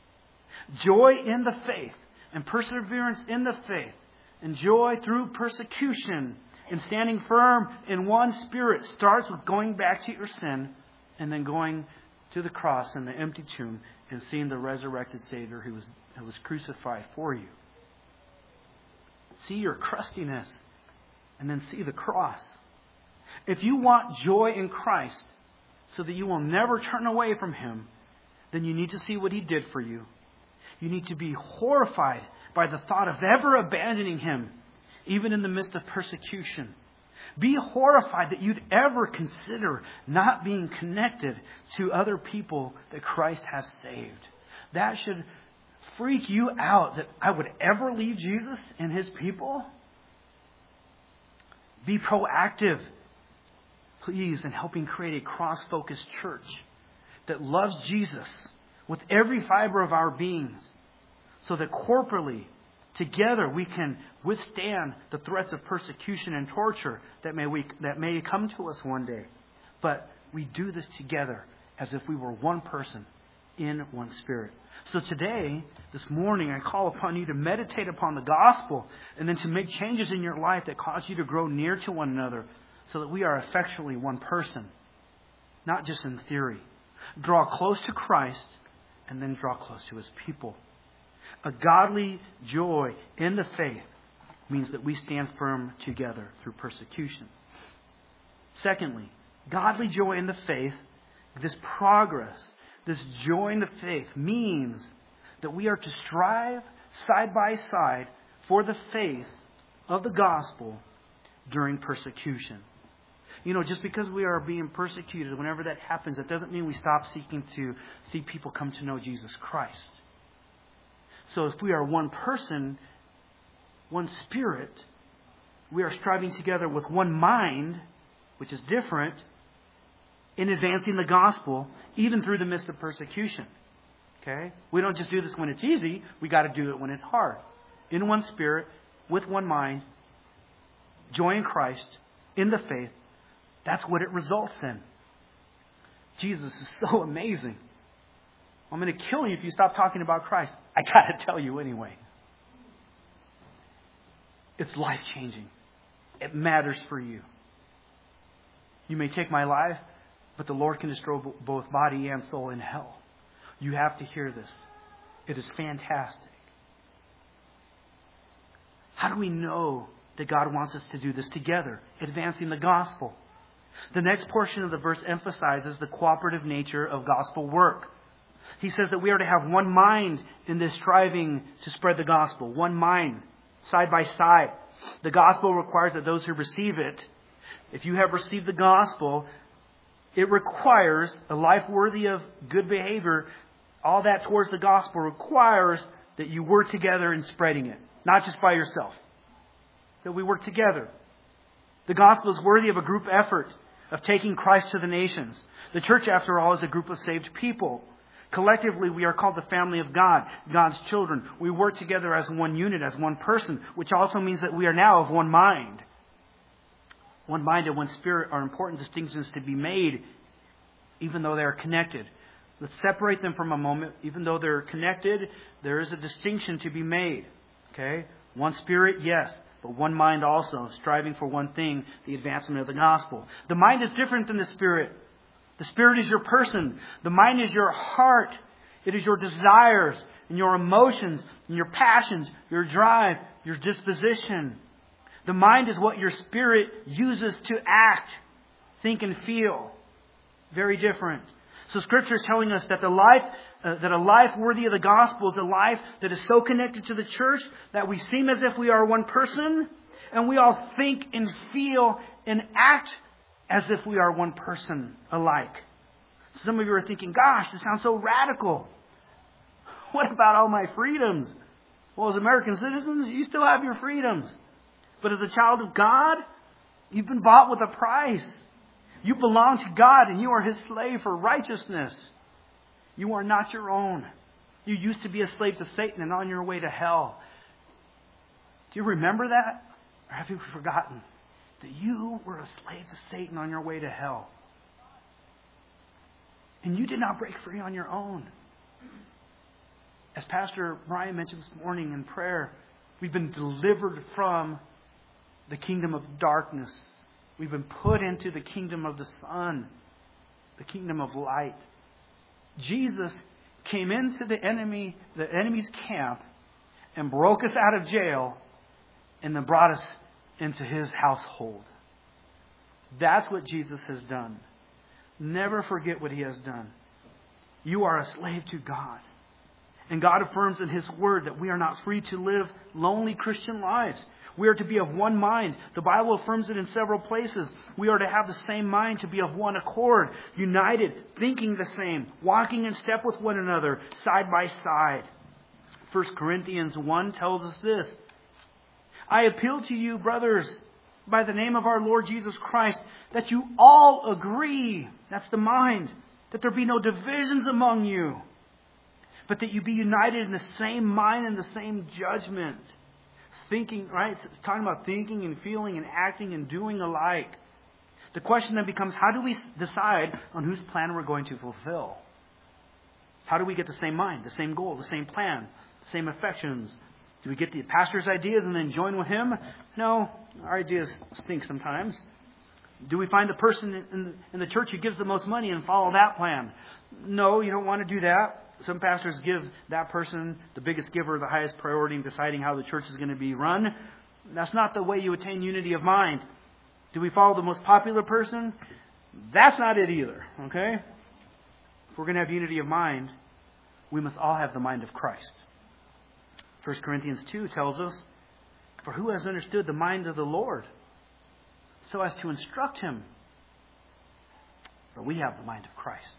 Joy in the faith and perseverance in the faith and joy through persecution and standing firm in one spirit starts with going back to your sin and then going to the cross and the empty tomb and seeing the resurrected Savior who was crucified for you. See your crustiness and then see the cross. If you want joy in Christ so that you will never turn away from Him, then you need to see what He did for you. You need to be horrified by the thought of ever abandoning Him, even in the midst of persecution. Be horrified that you'd ever consider not being connected to other people that Christ has saved. That should freak you out that I would ever leave Jesus and His people? Be proactive, please, in helping create a cross-focused church that loves Jesus with every fiber of our beings, so that corporately, together, we can withstand the threats of persecution and torture that may come to us one day. But we do this together as if we were one person in one spirit. So today, this morning, I call upon you to meditate upon the gospel and then to make changes in your life that cause you to grow near to one another so that we are effectually one person, not just in theory. Draw close to Christ and then draw close to His people. A godly joy in the faith means that we stand firm together through persecution. Secondly, godly joy in the faith, this progress, this joy in the faith means that we are to strive side by side for the faith of the gospel during persecution. You know, just because we are being persecuted, whenever that happens, that doesn't mean we stop seeking to see people come to know Jesus Christ. So if we are one person, one spirit, we are striving together with one mind, which is different, in advancing the gospel, even through the midst of persecution. Okay? We don't just do this when it's easy. We got to do it when it's hard. In one spirit, with one mind, joy in Christ, in the faith. That's what it results in. Jesus is so amazing. I'm going to kill you if you stop talking about Christ. I got to tell you anyway. It's life-changing. It matters for you. You may take my life, but the Lord can destroy both body and soul in hell. You have to hear this. It is fantastic. How do we know that God wants us to do this together, advancing the gospel? The next portion of the verse emphasizes the cooperative nature of gospel work. He says that we are to have one mind in this striving to spread the gospel. One mind, side by side. The gospel requires that those who receive it, if you have received the gospel, it requires a life worthy of good behavior. All that towards the gospel requires that you work together in spreading it. Not just by yourself. That we work together. The gospel is worthy of a group effort of taking Christ to the nations. The church, after all, is a group of saved people. Collectively, we are called the family of God, God's children. We work together as one unit, as one person, which also means that we are now of one mind. One mind and one spirit are important distinctions to be made, even though they are connected. Let's separate them from a moment. Even though they're connected, there is a distinction to be made. Okay? One spirit, yes, but one mind also, striving for one thing, the advancement of the gospel. The mind is different than the spirit. The spirit is your person. The mind is your heart. It is your desires and your emotions and your passions, your drive, your disposition. The mind is what your spirit uses to act, think, and feel. Very different. So Scripture is telling us that a life worthy of the gospel is a life that is so connected to the church that we seem as if we are one person, and we all think and feel and act as if we are one person alike. Some of you are thinking, gosh, this sounds so radical. What about all my freedoms? Well, as American citizens, you still have your freedoms. But as a child of God, you've been bought with a price. You belong to God and you are His slave for righteousness. You are not your own. You used to be a slave to Satan and on your way to hell. Do you remember that? Or have you forgotten that you were a slave to Satan on your way to hell? And you did not break free on your own. As Pastor Brian mentioned this morning in prayer, we've been delivered from the kingdom of darkness. We've been put into the kingdom of the Son, the kingdom of light. Jesus came into the enemy's camp and broke us out of jail and then brought us into His household. That's what Jesus has done. Never forget what He has done. You are a slave to God. And God affirms in His Word that we are not free to live lonely Christian lives. We are to be of one mind. The Bible affirms it in several places. We are to have the same mind, to be of one accord, united, thinking the same, walking in step with one another, side by side. 1 Corinthians 1 tells us this. I appeal to you, brothers, by the name of our Lord Jesus Christ, that you all agree. That's the mind. That there be no divisions among you, but that you be united in the same mind and the same judgment. Thinking, right? It's talking about thinking and feeling and acting and doing alike. The question then becomes, how do we decide on whose plan we're going to fulfill? How do we get the same mind, the same goal, the same plan, the same affections? Do we get the pastor's ideas and then join with him? No, our ideas stink sometimes. Do we find the person in the church who gives the most money and follow that plan? No, you don't want to do that. Some pastors give that person, the biggest giver, the highest priority in deciding how the church is going to be run. That's not the way you attain unity of mind. Do we follow the most popular person? That's not it either, okay? If we're going to have unity of mind, we must all have the mind of Christ. 1 Corinthians 2 tells us, for who has understood the mind of the Lord so as to instruct him? But we have the mind of Christ.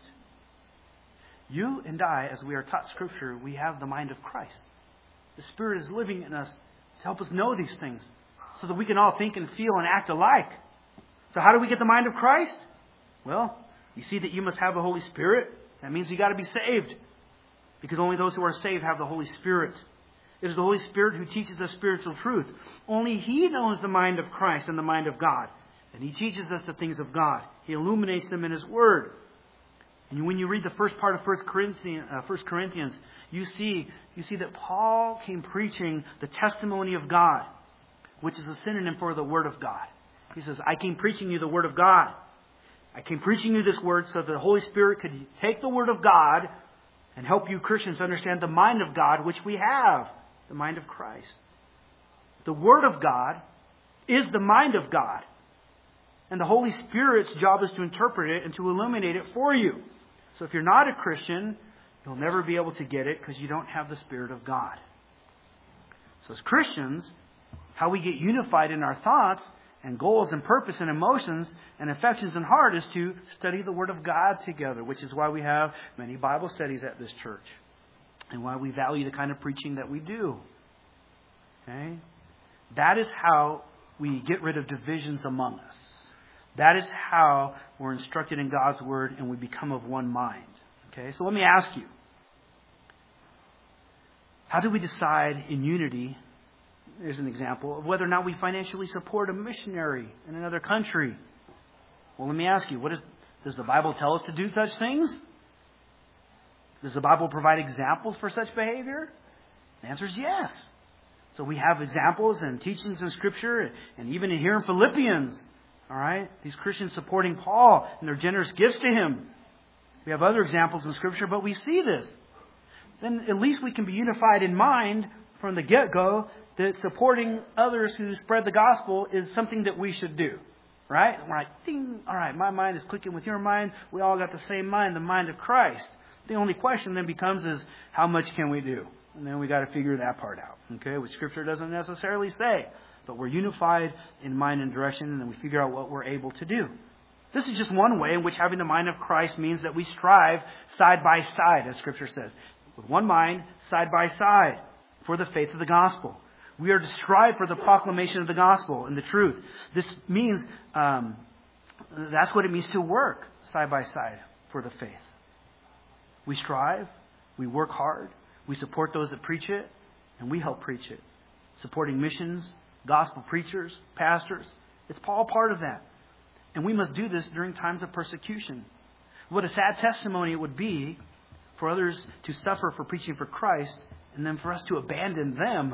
You and I, as we are taught Scripture, we have the mind of Christ. The Spirit is living in us to help us know these things so that we can all think and feel and act alike. So how do we get the mind of Christ? Well, you see that you must have the Holy Spirit. That means you got to be saved. Because only those who are saved have the Holy Spirit. It is the Holy Spirit who teaches us spiritual truth. Only He knows the mind of Christ and the mind of God. And He teaches us the things of God. He illuminates them in His Word. And when you read the first part of 1 Corinthians, you see that Paul came preaching the testimony of God, which is a synonym for the Word of God. He says, I came preaching you the Word of God. I came preaching you this Word so that the Holy Spirit could take the Word of God and help you Christians understand the mind of God, which we have, the mind of Christ. The Word of God is the mind of God. And the Holy Spirit's job is to interpret it and to illuminate it for you. So if you're not a Christian, you'll never be able to get it because you don't have the Spirit of God. So as Christians, how we get unified in our thoughts and goals and purpose and emotions and affections and heart is to study the Word of God together, which is why we have many Bible studies at this church and why we value the kind of preaching that we do. Okay? That is how we get rid of divisions among us. That is how we're instructed in God's Word and we become of one mind. Okay? So let me ask you, how do we decide in unity? Here's an example of whether or not we financially support a missionary in another country. Well, let me ask you, does the Bible tell us to do such things? Does the Bible provide examples for such behavior? The answer is yes. So we have examples and teachings in Scripture, and even here in Philippians, all right, these Christians supporting Paul and their generous gifts to him. We have other examples in Scripture, but we see this. Then at least we can be unified in mind from the get-go that supporting others who spread the gospel is something that we should do. Right? We're like, ding, all right, my mind is clicking with your mind. We all got the same mind, the mind of Christ. The only question then becomes is, how much can we do? And then we got to figure that part out. Okay? Which Scripture doesn't necessarily say. But we're unified in mind and direction, and then we figure out what we're able to do. This is just one way in which having the mind of Christ means that we strive side by side, as Scripture says. With one mind, side by side, for the faith of the gospel. We are to strive for the proclamation of the gospel and the truth. This means, that's what it means to work side by side for the faith. We strive, we work hard, we support those that preach it, and we help preach it. Supporting missions, gospel preachers, pastors. It's all part of that. And we must do this during times of persecution. What a sad testimony it would be for others to suffer for preaching for Christ and then for us to abandon them.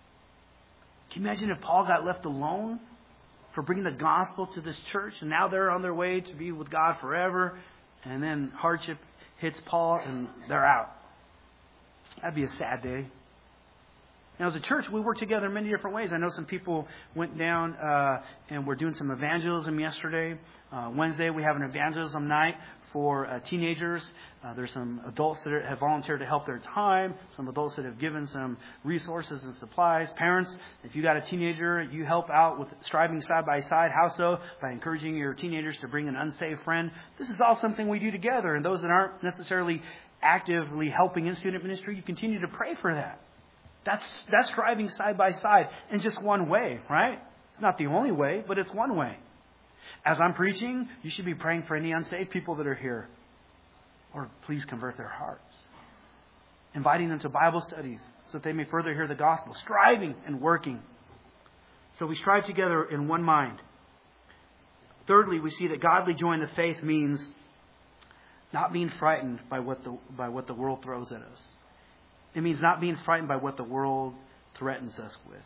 Can you imagine if Paul got left alone for bringing the gospel to this church and now they're on their way to be with God forever and then hardship hits Paul and they're out? That'd be a sad day. Now, as a church, we work together in many different ways. I know some people went down and we're doing some evangelism yesterday. Wednesday, we have an evangelism night for teenagers. There's some adults that have volunteered to help their time. Some adults that have given some resources and supplies. Parents, if you got a teenager, you help out with striving side by side. How so? By encouraging your teenagers to bring an unsaved friend. This is all something we do together. And those that aren't necessarily actively helping in student ministry, you continue to pray for that. That's striving side by side in just one way, right? It's not the only way, but it's one way. As I'm preaching, you should be praying for any unsaved people that are here. Lord, please convert their hearts. Inviting them to Bible studies so that they may further hear the gospel. Striving and working. So we strive together in one mind. Thirdly, we see that godly joy in the faith means not being frightened by what the world throws at us. It means not being frightened by what the world threatens us with.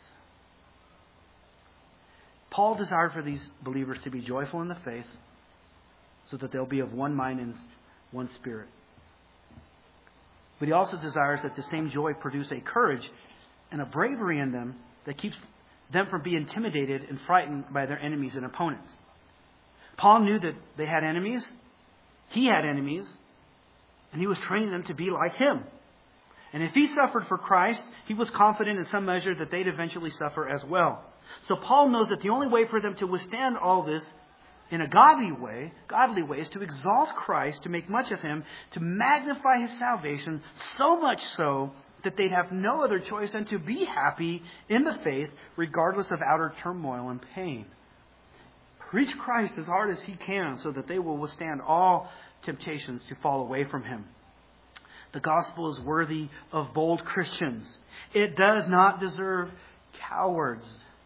Paul desired for these believers to be joyful in the faith so that they'll be of one mind and one spirit. But he also desires that the same joy produce a courage and a bravery in them that keeps them from being intimidated and frightened by their enemies and opponents. Paul knew that they had enemies. He had enemies. And he was training them to be like him. And if he suffered for Christ, he was confident in some measure that they'd eventually suffer as well. So Paul knows that the only way for them to withstand all this in a godly way is to exalt Christ, to make much of him, to magnify his salvation, so much so that they'd have no other choice than to be happy in the faith, regardless of outer turmoil and pain. Preach Christ as hard as he can so that they will withstand all temptations to fall away from him. The gospel is worthy of bold Christians. It does not deserve cowards.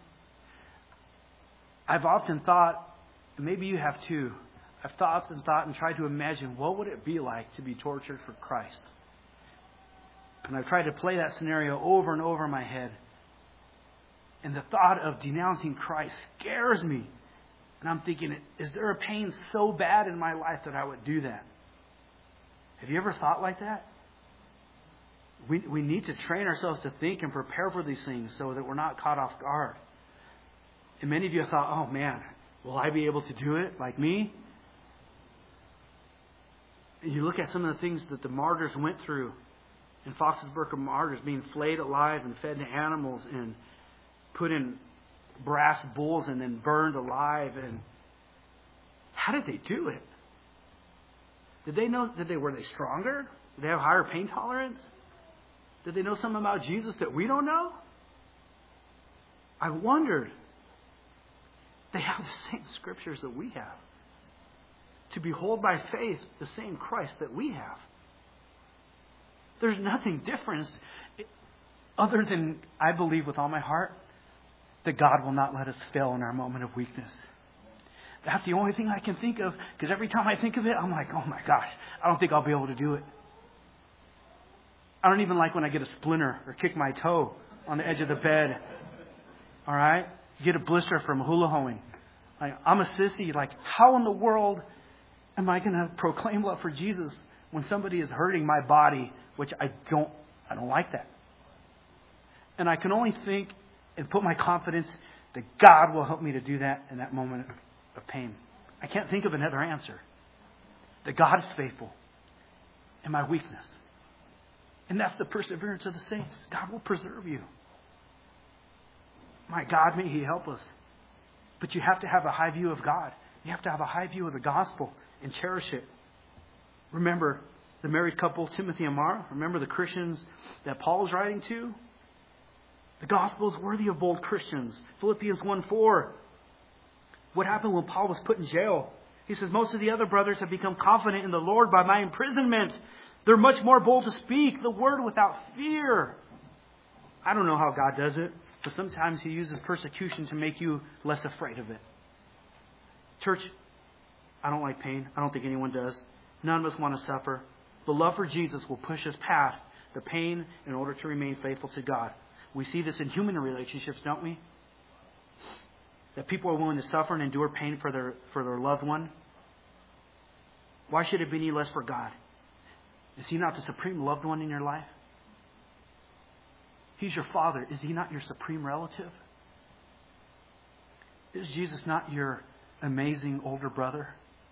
I've often thought, and maybe you have too, I've thought and tried to imagine what would it be like to be tortured for Christ. And I've tried to play that scenario over and over in my head. And the thought of denouncing Christ scares me. And I'm thinking, is there a pain so bad in my life that I would do that? Have you ever thought like that? We need to train ourselves to think and prepare for these things so that we're not caught off guard. And many of you have thought, oh man, will I be able to do it like me? And you look at some of the things that the martyrs went through in Fox's Book of Martyrs, being flayed alive and fed to animals and put in brass bowls and then burned alive. And how did they do it? Did they know? Were they stronger? Did they have higher pain tolerance? Did they know something about Jesus that we don't know? I wondered. They have the same scriptures that we have. To behold by faith the same Christ that we have. There's nothing different other than I believe with all my heart that God will not let us fail in our moment of weakness. That's the only thing I can think of, because every time I think of it, I'm like, oh my gosh, I don't think I'll be able to do it. I don't even like when I get a splinter or kick my toe on the edge of the bed. All right? Get a blister from hula hoeing. I'm a sissy. Like, how in the world am I going to proclaim love for Jesus when somebody is hurting my body, which I don't like that. And I can only think and put my confidence that God will help me to do that in that moment of pain. I can't think of another answer. That God is faithful in my weakness. And that's the perseverance of the saints. God will preserve you. My God, may He help us. But you have to have a high view of God. You have to have a high view of the gospel and cherish it. Remember the married couple, Timothy and Mara? Remember the Christians that Paul is writing to? The gospel is worthy of bold Christians. Philippians 1:4. What happened when Paul was put in jail? He says, most of the other brothers have become confident in the Lord by my imprisonment. They're much more bold to speak the word without fear. I don't know how God does it, but sometimes He uses persecution to make you less afraid of it. Church, I don't like pain. I don't think anyone does. None of us want to suffer. The love for Jesus will push us past the pain in order to remain faithful to God. We see this in human relationships, don't we? That people are willing to suffer and endure pain for their loved one. Why should it be any less for God? Is He not the supreme loved one in your life? He's your Father. Is He not your supreme relative? Is Jesus not your amazing older brother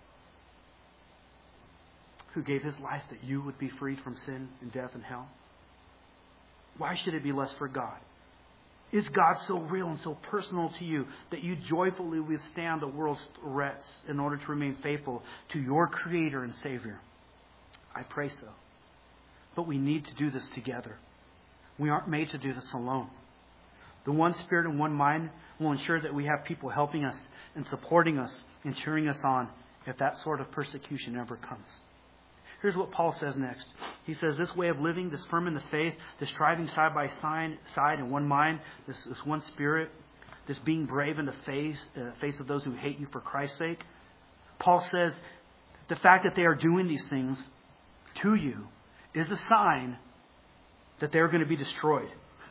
who gave His life that you would be freed from sin and death and hell? Why should it be less for God? Is God so real and so personal to you that you joyfully withstand the world's threats in order to remain faithful to your Creator and Savior? I pray so. But we need to do this together. We aren't made to do this alone. The one Spirit and one mind will ensure that we have people helping us and supporting us and cheering us on if that sort of persecution ever comes. Here's what Paul says next. He says, this way of living, this firm in the faith, this striving side by side in one mind, this one Spirit, this being brave in the face of those who hate you for Christ's sake. Paul says the fact that they are doing these things to you is a sign that they're going to be destroyed.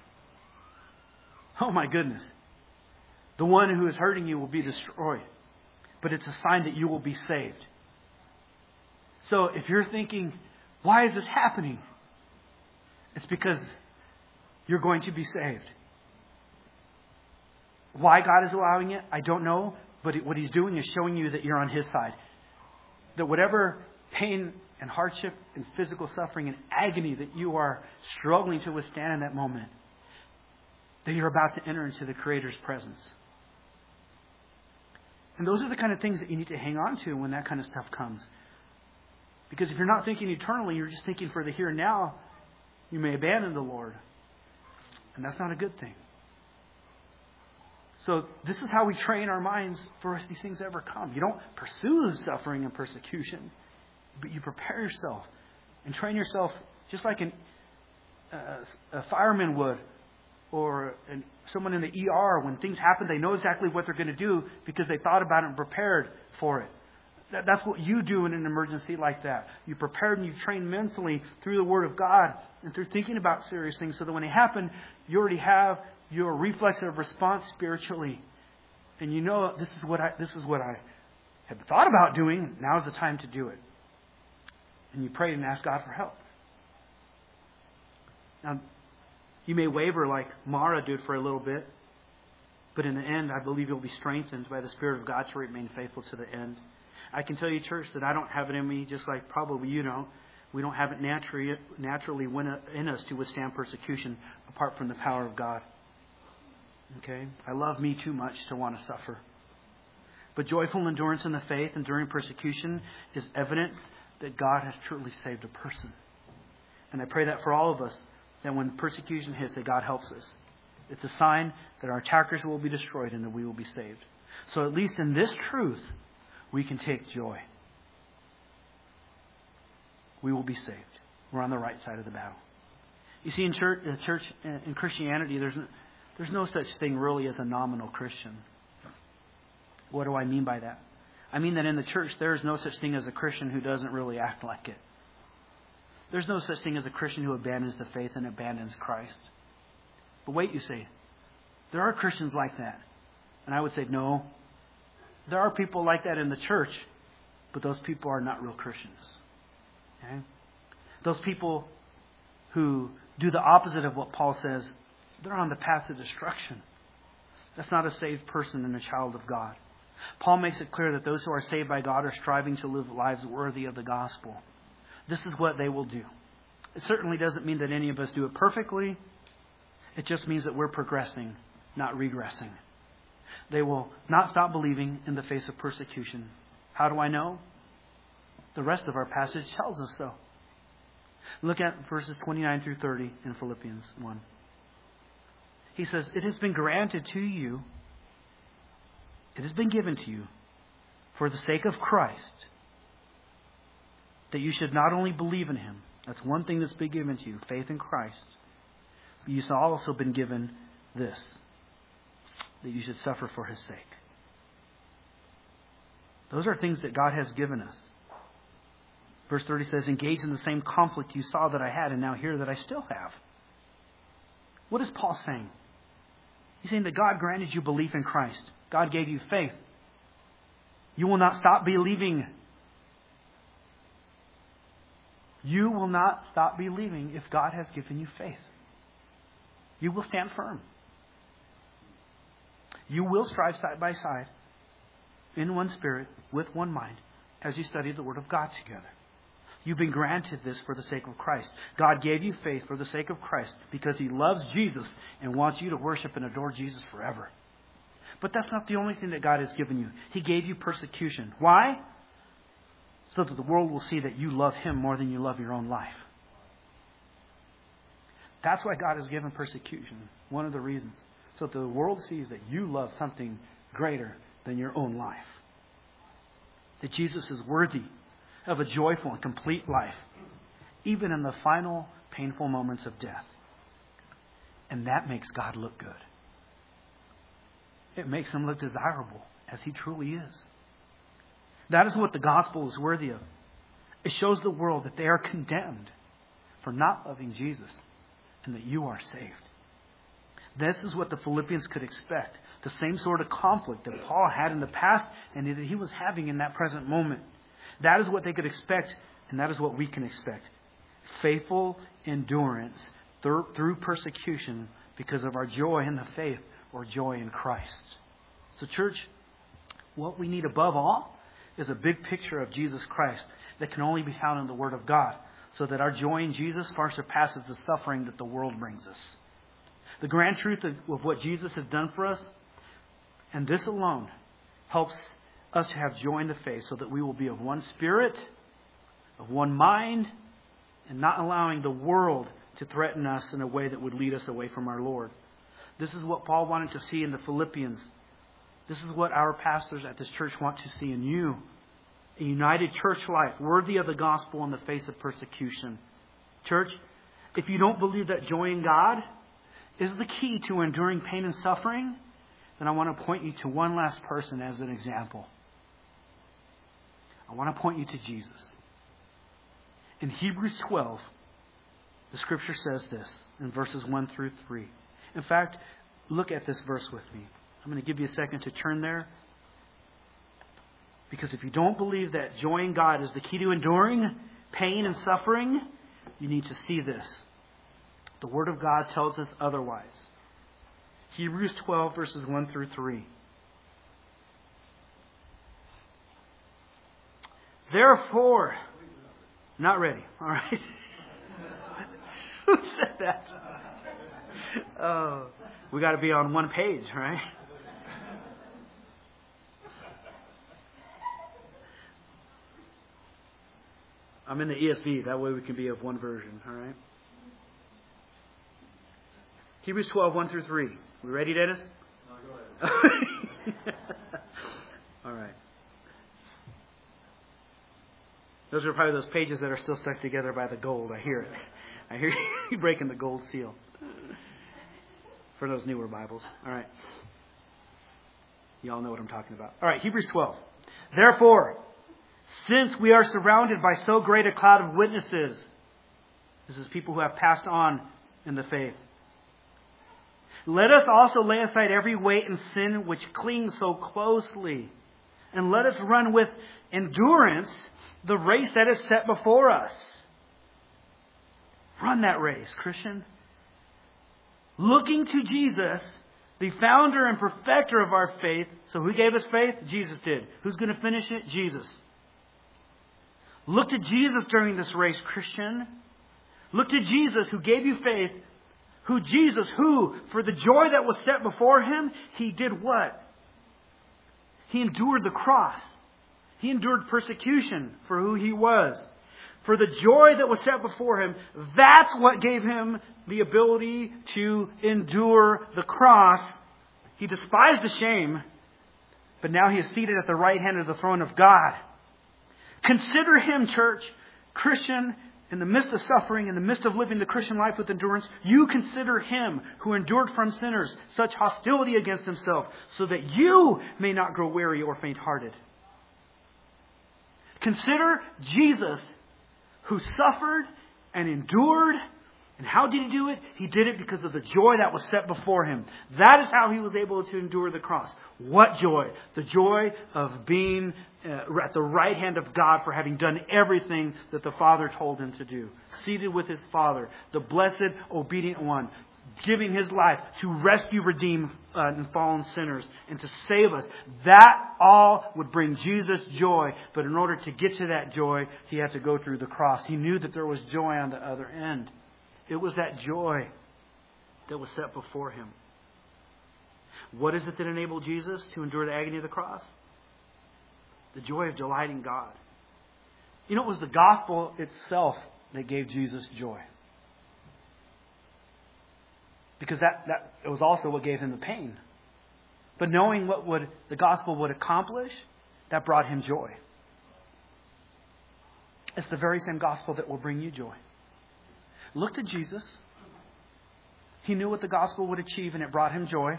Oh my goodness. The one who is hurting you will be destroyed. But it's a sign that you will be saved. So if you're thinking, why is this happening? It's because you're going to be saved. Why God is allowing it, I don't know. But what He's doing is showing you that you're on His side. That whatever pain and hardship and physical suffering and agony that you are struggling to withstand in that moment, that you're about to enter into the Creator's presence. And those are the kind of things that you need to hang on to when that kind of stuff comes. Because if you're not thinking eternally, you're just thinking for the here and now, you may abandon the Lord. And that's not a good thing. So this is how we train our minds for if these things ever come. You don't pursue suffering and persecution, but you prepare yourself and train yourself just like a fireman would, or someone in the ER. When things happen, they know exactly what they're going to do because they thought about it and prepared for it. That's what you do in an emergency like that. You prepared and you trained mentally through the Word of God and through thinking about serious things so that when they happen, you already have your reflexive response spiritually. And you know, this is what I had thought about doing. Now's the time to do it. And you pray and ask God for help. Now, you may waver like Mara did for a little bit. But in the end, I believe you'll be strengthened by the Spirit of God to remain faithful to the end. I can tell you, church, that I don't have it in me, just like probably you don't. We don't have it naturally in us to withstand persecution apart from the power of God. Okay? I love me too much to want to suffer. But joyful endurance in the faith, enduring persecution, is evidence that God has truly saved a person. And I pray that for all of us, that when persecution hits, that God helps us. It's a sign that our attackers will be destroyed and that we will be saved. So at least in this truth, we can take joy. We will be saved. We're on the right side of the battle. You see, in church, in Christianity, there's no such thing really as a nominal Christian. What do I mean by that? I mean that in the church, there is no such thing as a Christian who doesn't really act like it. There's no such thing as a Christian who abandons the faith and abandons Christ. But wait, you say, there are Christians like that. And I would say, no. There are people like that in the church, but those people are not real Christians. Okay? Those people who do the opposite of what Paul says, they're on the path to destruction. That's not a saved person and a child of God. Paul makes it clear that those who are saved by God are striving to live lives worthy of the gospel. This is what they will do. It certainly doesn't mean that any of us do it perfectly. It just means that we're progressing, not regressing. They will not stop believing in the face of persecution. How do I know? The rest of our passage tells us so. Look at verses 29 through 30 in Philippians 1. He says, it has been granted to you, it has been given to you, for the sake of Christ, that you should not only believe in Him. That's one thing that's been given to you, faith in Christ. But you've also been given this, that you should suffer for His sake. Those are things that God has given us. Verse 30 says, engage in the same conflict you saw that I had and now hear that I still have. What is Paul saying? He's saying that God granted you belief in Christ. God gave you faith. You will not stop believing. You will not stop believing if God has given you faith. You will stand firm. You will strive side by side in one spirit with one mind as you study the Word of God together. You've been granted this for the sake of Christ. God gave you faith for the sake of Christ because He loves Jesus and wants you to worship and adore Jesus forever. But that's not the only thing that God has given you. He gave you persecution. Why? So that the world will see that you love Him more than you love your own life. That's why God has given persecution. One of the reasons. So that the world sees that you love something greater than your own life. That Jesus is worthy of a joyful and complete life, even in the final painful moments of death. And that makes God look good. It makes Him look desirable, as He truly is. That is what the gospel is worthy of. It shows the world that they are condemned for not loving Jesus and that you are saved. This is what the Philippians could expect. The same sort of conflict that Paul had in the past and that he was having in that present moment. That is what they could expect, and that is what we can expect. Faithful endurance through persecution because of our joy in the faith or joy in Christ. So church, what we need above all is a big picture of Jesus Christ that can only be found in the Word of God, so that our joy in Jesus far surpasses the suffering that the world brings us. The grand truth of what Jesus has done for us, and this alone, helps us to have joy in the faith so that we will be of one spirit, of one mind, and not allowing the world to threaten us in a way that would lead us away from our Lord. This is what Paul wanted to see in the Philippians. This is what our pastors at this church want to see in you. A united church life, worthy of the gospel in the face of persecution. Church, if you don't believe that joy in God is the key to enduring pain and suffering, then I want to point you to one last person as an example. I want to point you to Jesus. In Hebrews 12, the Scripture says this in verses 1 through 3. In fact, look at this verse with me. I'm going to give you a second to turn there. Because if you don't believe that joy in God is the key to enduring pain and suffering, you need to see this. The Word of God tells us otherwise. Hebrews 12, verses 1 through 3. Therefore, not ready. All right. Who said that? Oh, we got to be on one page, right? I'm in the ESV. That way we can be of one version. All right. Hebrews 12, 1 through 3. We ready, Dennis? No, go ahead. All right. Those are probably those pages that are still stuck together by the gold. I hear it. I hear you breaking the gold seal. For those newer Bibles. All right. You all know what I'm talking about. All right, Hebrews 12. Therefore, since we are surrounded by so great a cloud of witnesses, this is people who have passed on in the faith, let us also lay aside every weight and sin which clings so closely, and let us run with endurance the race that is set before us. Run that race, Christian. Looking to Jesus, the founder and perfecter of our faith. So who gave us faith? Jesus did. Who's going to finish it? Jesus. Look to Jesus during this race, Christian. Look to Jesus who gave you faith. Who, for the joy that was set before Him, He did what? He endured the cross. He endured persecution for who He was. For the joy that was set before Him, that's what gave Him the ability to endure the cross. He despised the shame, but now He is seated at the right hand of the throne of God. Consider Him, church, Christian, in the midst of suffering, in the midst of living the Christian life with endurance, you consider Him who endured from sinners such hostility against Himself, so that you may not grow weary or faint-hearted. Consider Jesus who suffered and endured. And how did He do it? He did it because of the joy that was set before Him. That is how He was able to endure the cross. What joy? The joy of being at the right hand of God for having done everything that the Father told Him to do. Seated with His Father, the blessed, obedient one, giving His life to rescue, redeem and fallen sinners and to save us. That all would bring Jesus joy. But in order to get to that joy, He had to go through the cross. He knew that there was joy on the other end. It was that joy that was set before Him. What is it that enabled Jesus to endure the agony of the cross? The joy of delighting God. You know, it was the gospel itself that gave Jesus joy. Because that it was also what gave him the pain. But knowing what the gospel would accomplish, that brought him joy. It's the very same gospel that will bring you joy. Look to Jesus. He knew what the gospel would achieve, and it brought him joy.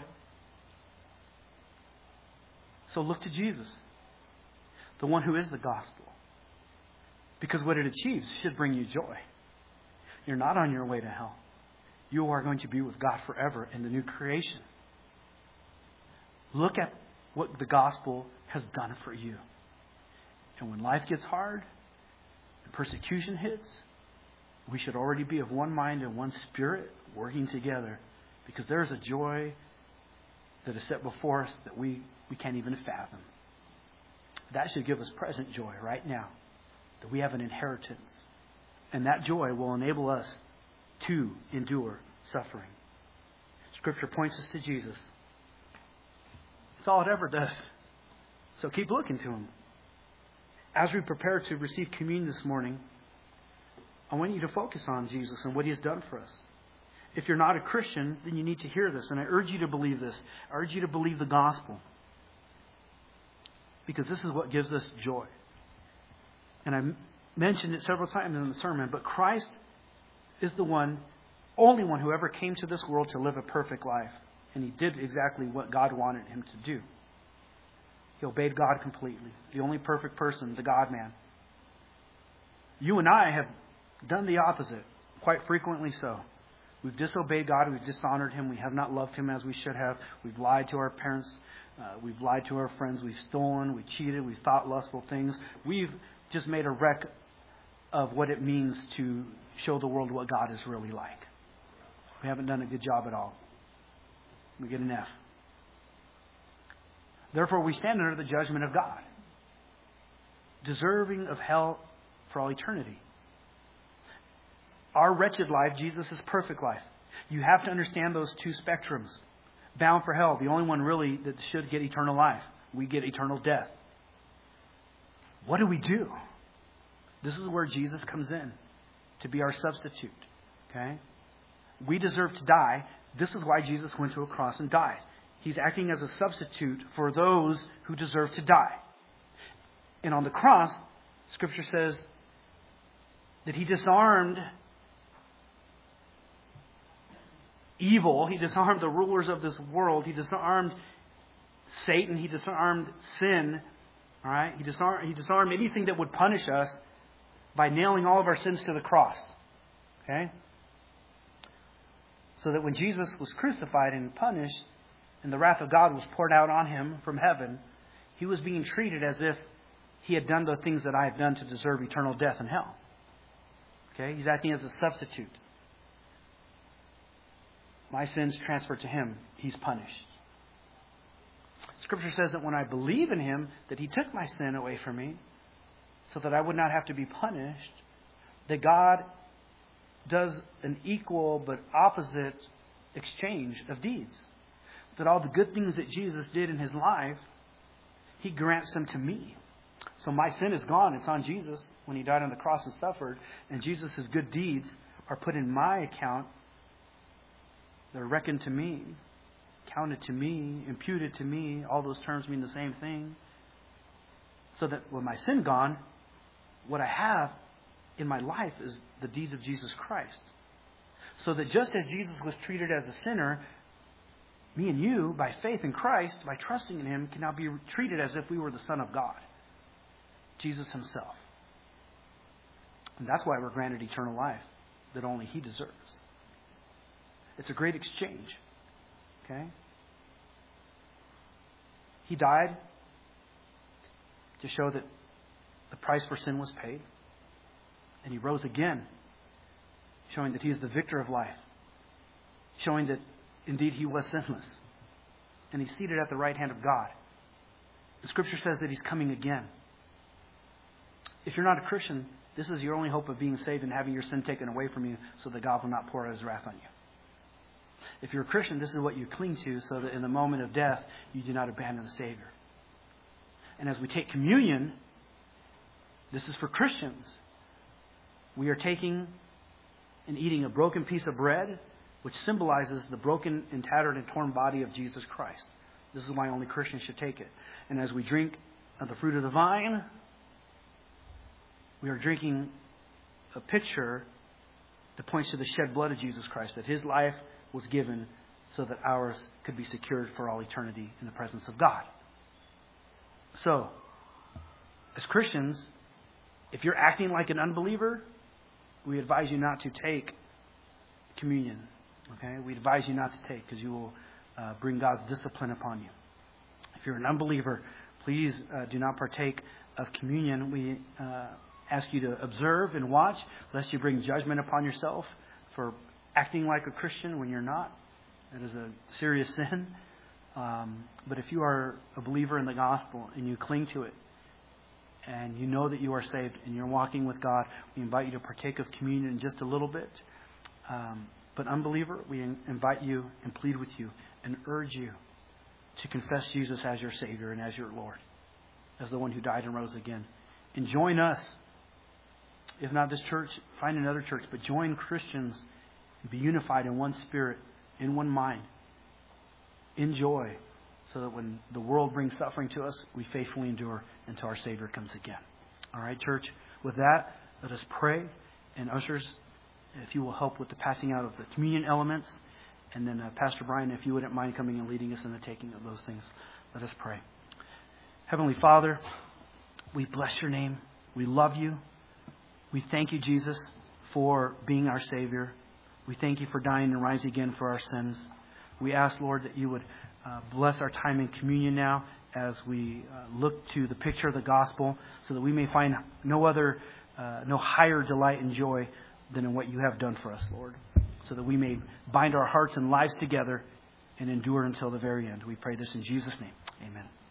So look to Jesus, the one who is the gospel. Because what it achieves should bring you joy. You're not on your way to hell. You are going to be with God forever in the new creation. Look at what the gospel has done for you. And when life gets hard, and persecution hits, we should already be of one mind and one spirit working together, because there's a joy that is set before us that we can't even fathom. That should give us present joy right now, that we have an inheritance. And that joy will enable us to endure suffering. Scripture points us to Jesus. It's all it ever does. So keep looking to Him. As we prepare to receive communion this morning, I want you to focus on Jesus and what He has done for us. If you're not a Christian, then you need to hear this. And I urge you to believe this. I urge you to believe the gospel. Because this is what gives us joy. And I mentioned it several times in the sermon, but Christ is the only one who ever came to this world to live a perfect life. And He did exactly what God wanted Him to do. He obeyed God completely. The only perfect person, the God-man. You and I have done the opposite, quite frequently so. We've disobeyed God. We've dishonored Him. We have not loved Him as we should have. We've lied to our parents. We've lied to our friends. We've stolen. We've cheated. We've thought lustful things. We've just made a wreck of what it means to show the world what God is really like. We haven't done a good job at all. We get an F. Therefore, we stand under the judgment of God, deserving of hell for all eternity. Our wretched life, Jesus' perfect life. You have to understand those two spectrums. Bound for hell, the only one really that should get eternal life. We get eternal death. What do we do? This is where Jesus comes in to be our substitute. Okay? We deserve to die. This is why Jesus went to a cross and died. He's acting as a substitute for those who deserve to die. And on the cross, Scripture says that He disarmed evil. He disarmed the rulers of this world. He disarmed Satan. He disarmed sin. All right? He disarmed anything that would punish us by nailing all of our sins to the cross. Okay? So that when Jesus was crucified and punished, and the wrath of God was poured out on Him from heaven, He was being treated as if He had done the things that I have done to deserve eternal death and hell. Okay? He's acting as a substitute. My sins transferred to Him. He's punished. Scripture says that when I believe in Him, that He took my sin away from me so that I would not have to be punished, that God does an equal but opposite exchange of deeds. That all the good things that Jesus did in His life, He grants them to me. So my sin is gone. It's on Jesus when He died on the cross and suffered. And Jesus' good deeds are put in my account. They're reckoned to me, counted to me, imputed to me. All those terms mean the same thing. So that with my sin gone, what I have in my life is the deeds of Jesus Christ. So that just as Jesus was treated as a sinner, me and you, by faith in Christ, by trusting in Him, can now be treated as if we were the Son of God. Jesus Himself. And that's why we're granted eternal life that only He deserves. It's a great exchange. Okay? He died to show that the price for sin was paid. And He rose again, showing that He is the victor of life. Showing that indeed He was sinless. And He's seated at the right hand of God. The Scripture says that He's coming again. If you're not a Christian, this is your only hope of being saved and having your sin taken away from you so that God will not pour out His wrath on you. If you're a Christian, this is what you cling to so that in the moment of death, you do not abandon the Savior. And as we take communion, this is for Christians. We are taking and eating a broken piece of bread which symbolizes the broken and tattered and torn body of Jesus Christ. This is why only Christians should take it. And as we drink of the fruit of the vine, we are drinking a picture that points to the shed blood of Jesus Christ, that His life was given so that ours could be secured for all eternity in the presence of God. So, as Christians, if you're acting like an unbeliever, we advise you not to take communion. Okay? We advise you not to take because you will bring God's discipline upon you. If you're an unbeliever, please do not partake of communion. We ask you to observe and watch, lest you bring judgment upon yourself for acting like a Christian when you're not. That is a serious sin. But if you are a believer in the gospel and you cling to it, and you know that you are saved and you're walking with God, we invite you to partake of communion in just a little bit. But unbeliever, we invite you and plead with you and urge you to confess Jesus as your Savior and as your Lord, as the one who died and rose again. And join us. If not this church, find another church. But join Christians and be unified in one spirit, in one mind, in joy, so that when the world brings suffering to us, we faithfully endure until our Savior comes again. All right, church? With that, let us pray. And ushers, if you will help with the passing out of the communion elements. And then Pastor Brian, if you wouldn't mind coming and leading us in the taking of those things. Let us pray. Heavenly Father, we bless your name. We love you. We thank you, Jesus, for being our Savior. We thank you for dying and rising again for our sins. We ask, Lord, that you would bless our time in communion now as we look to the picture of the gospel, so that we may find no higher delight and joy than in what you have done for us, Lord, so that we may bind our hearts and lives together and endure until the very end. We pray this in Jesus' name. Amen.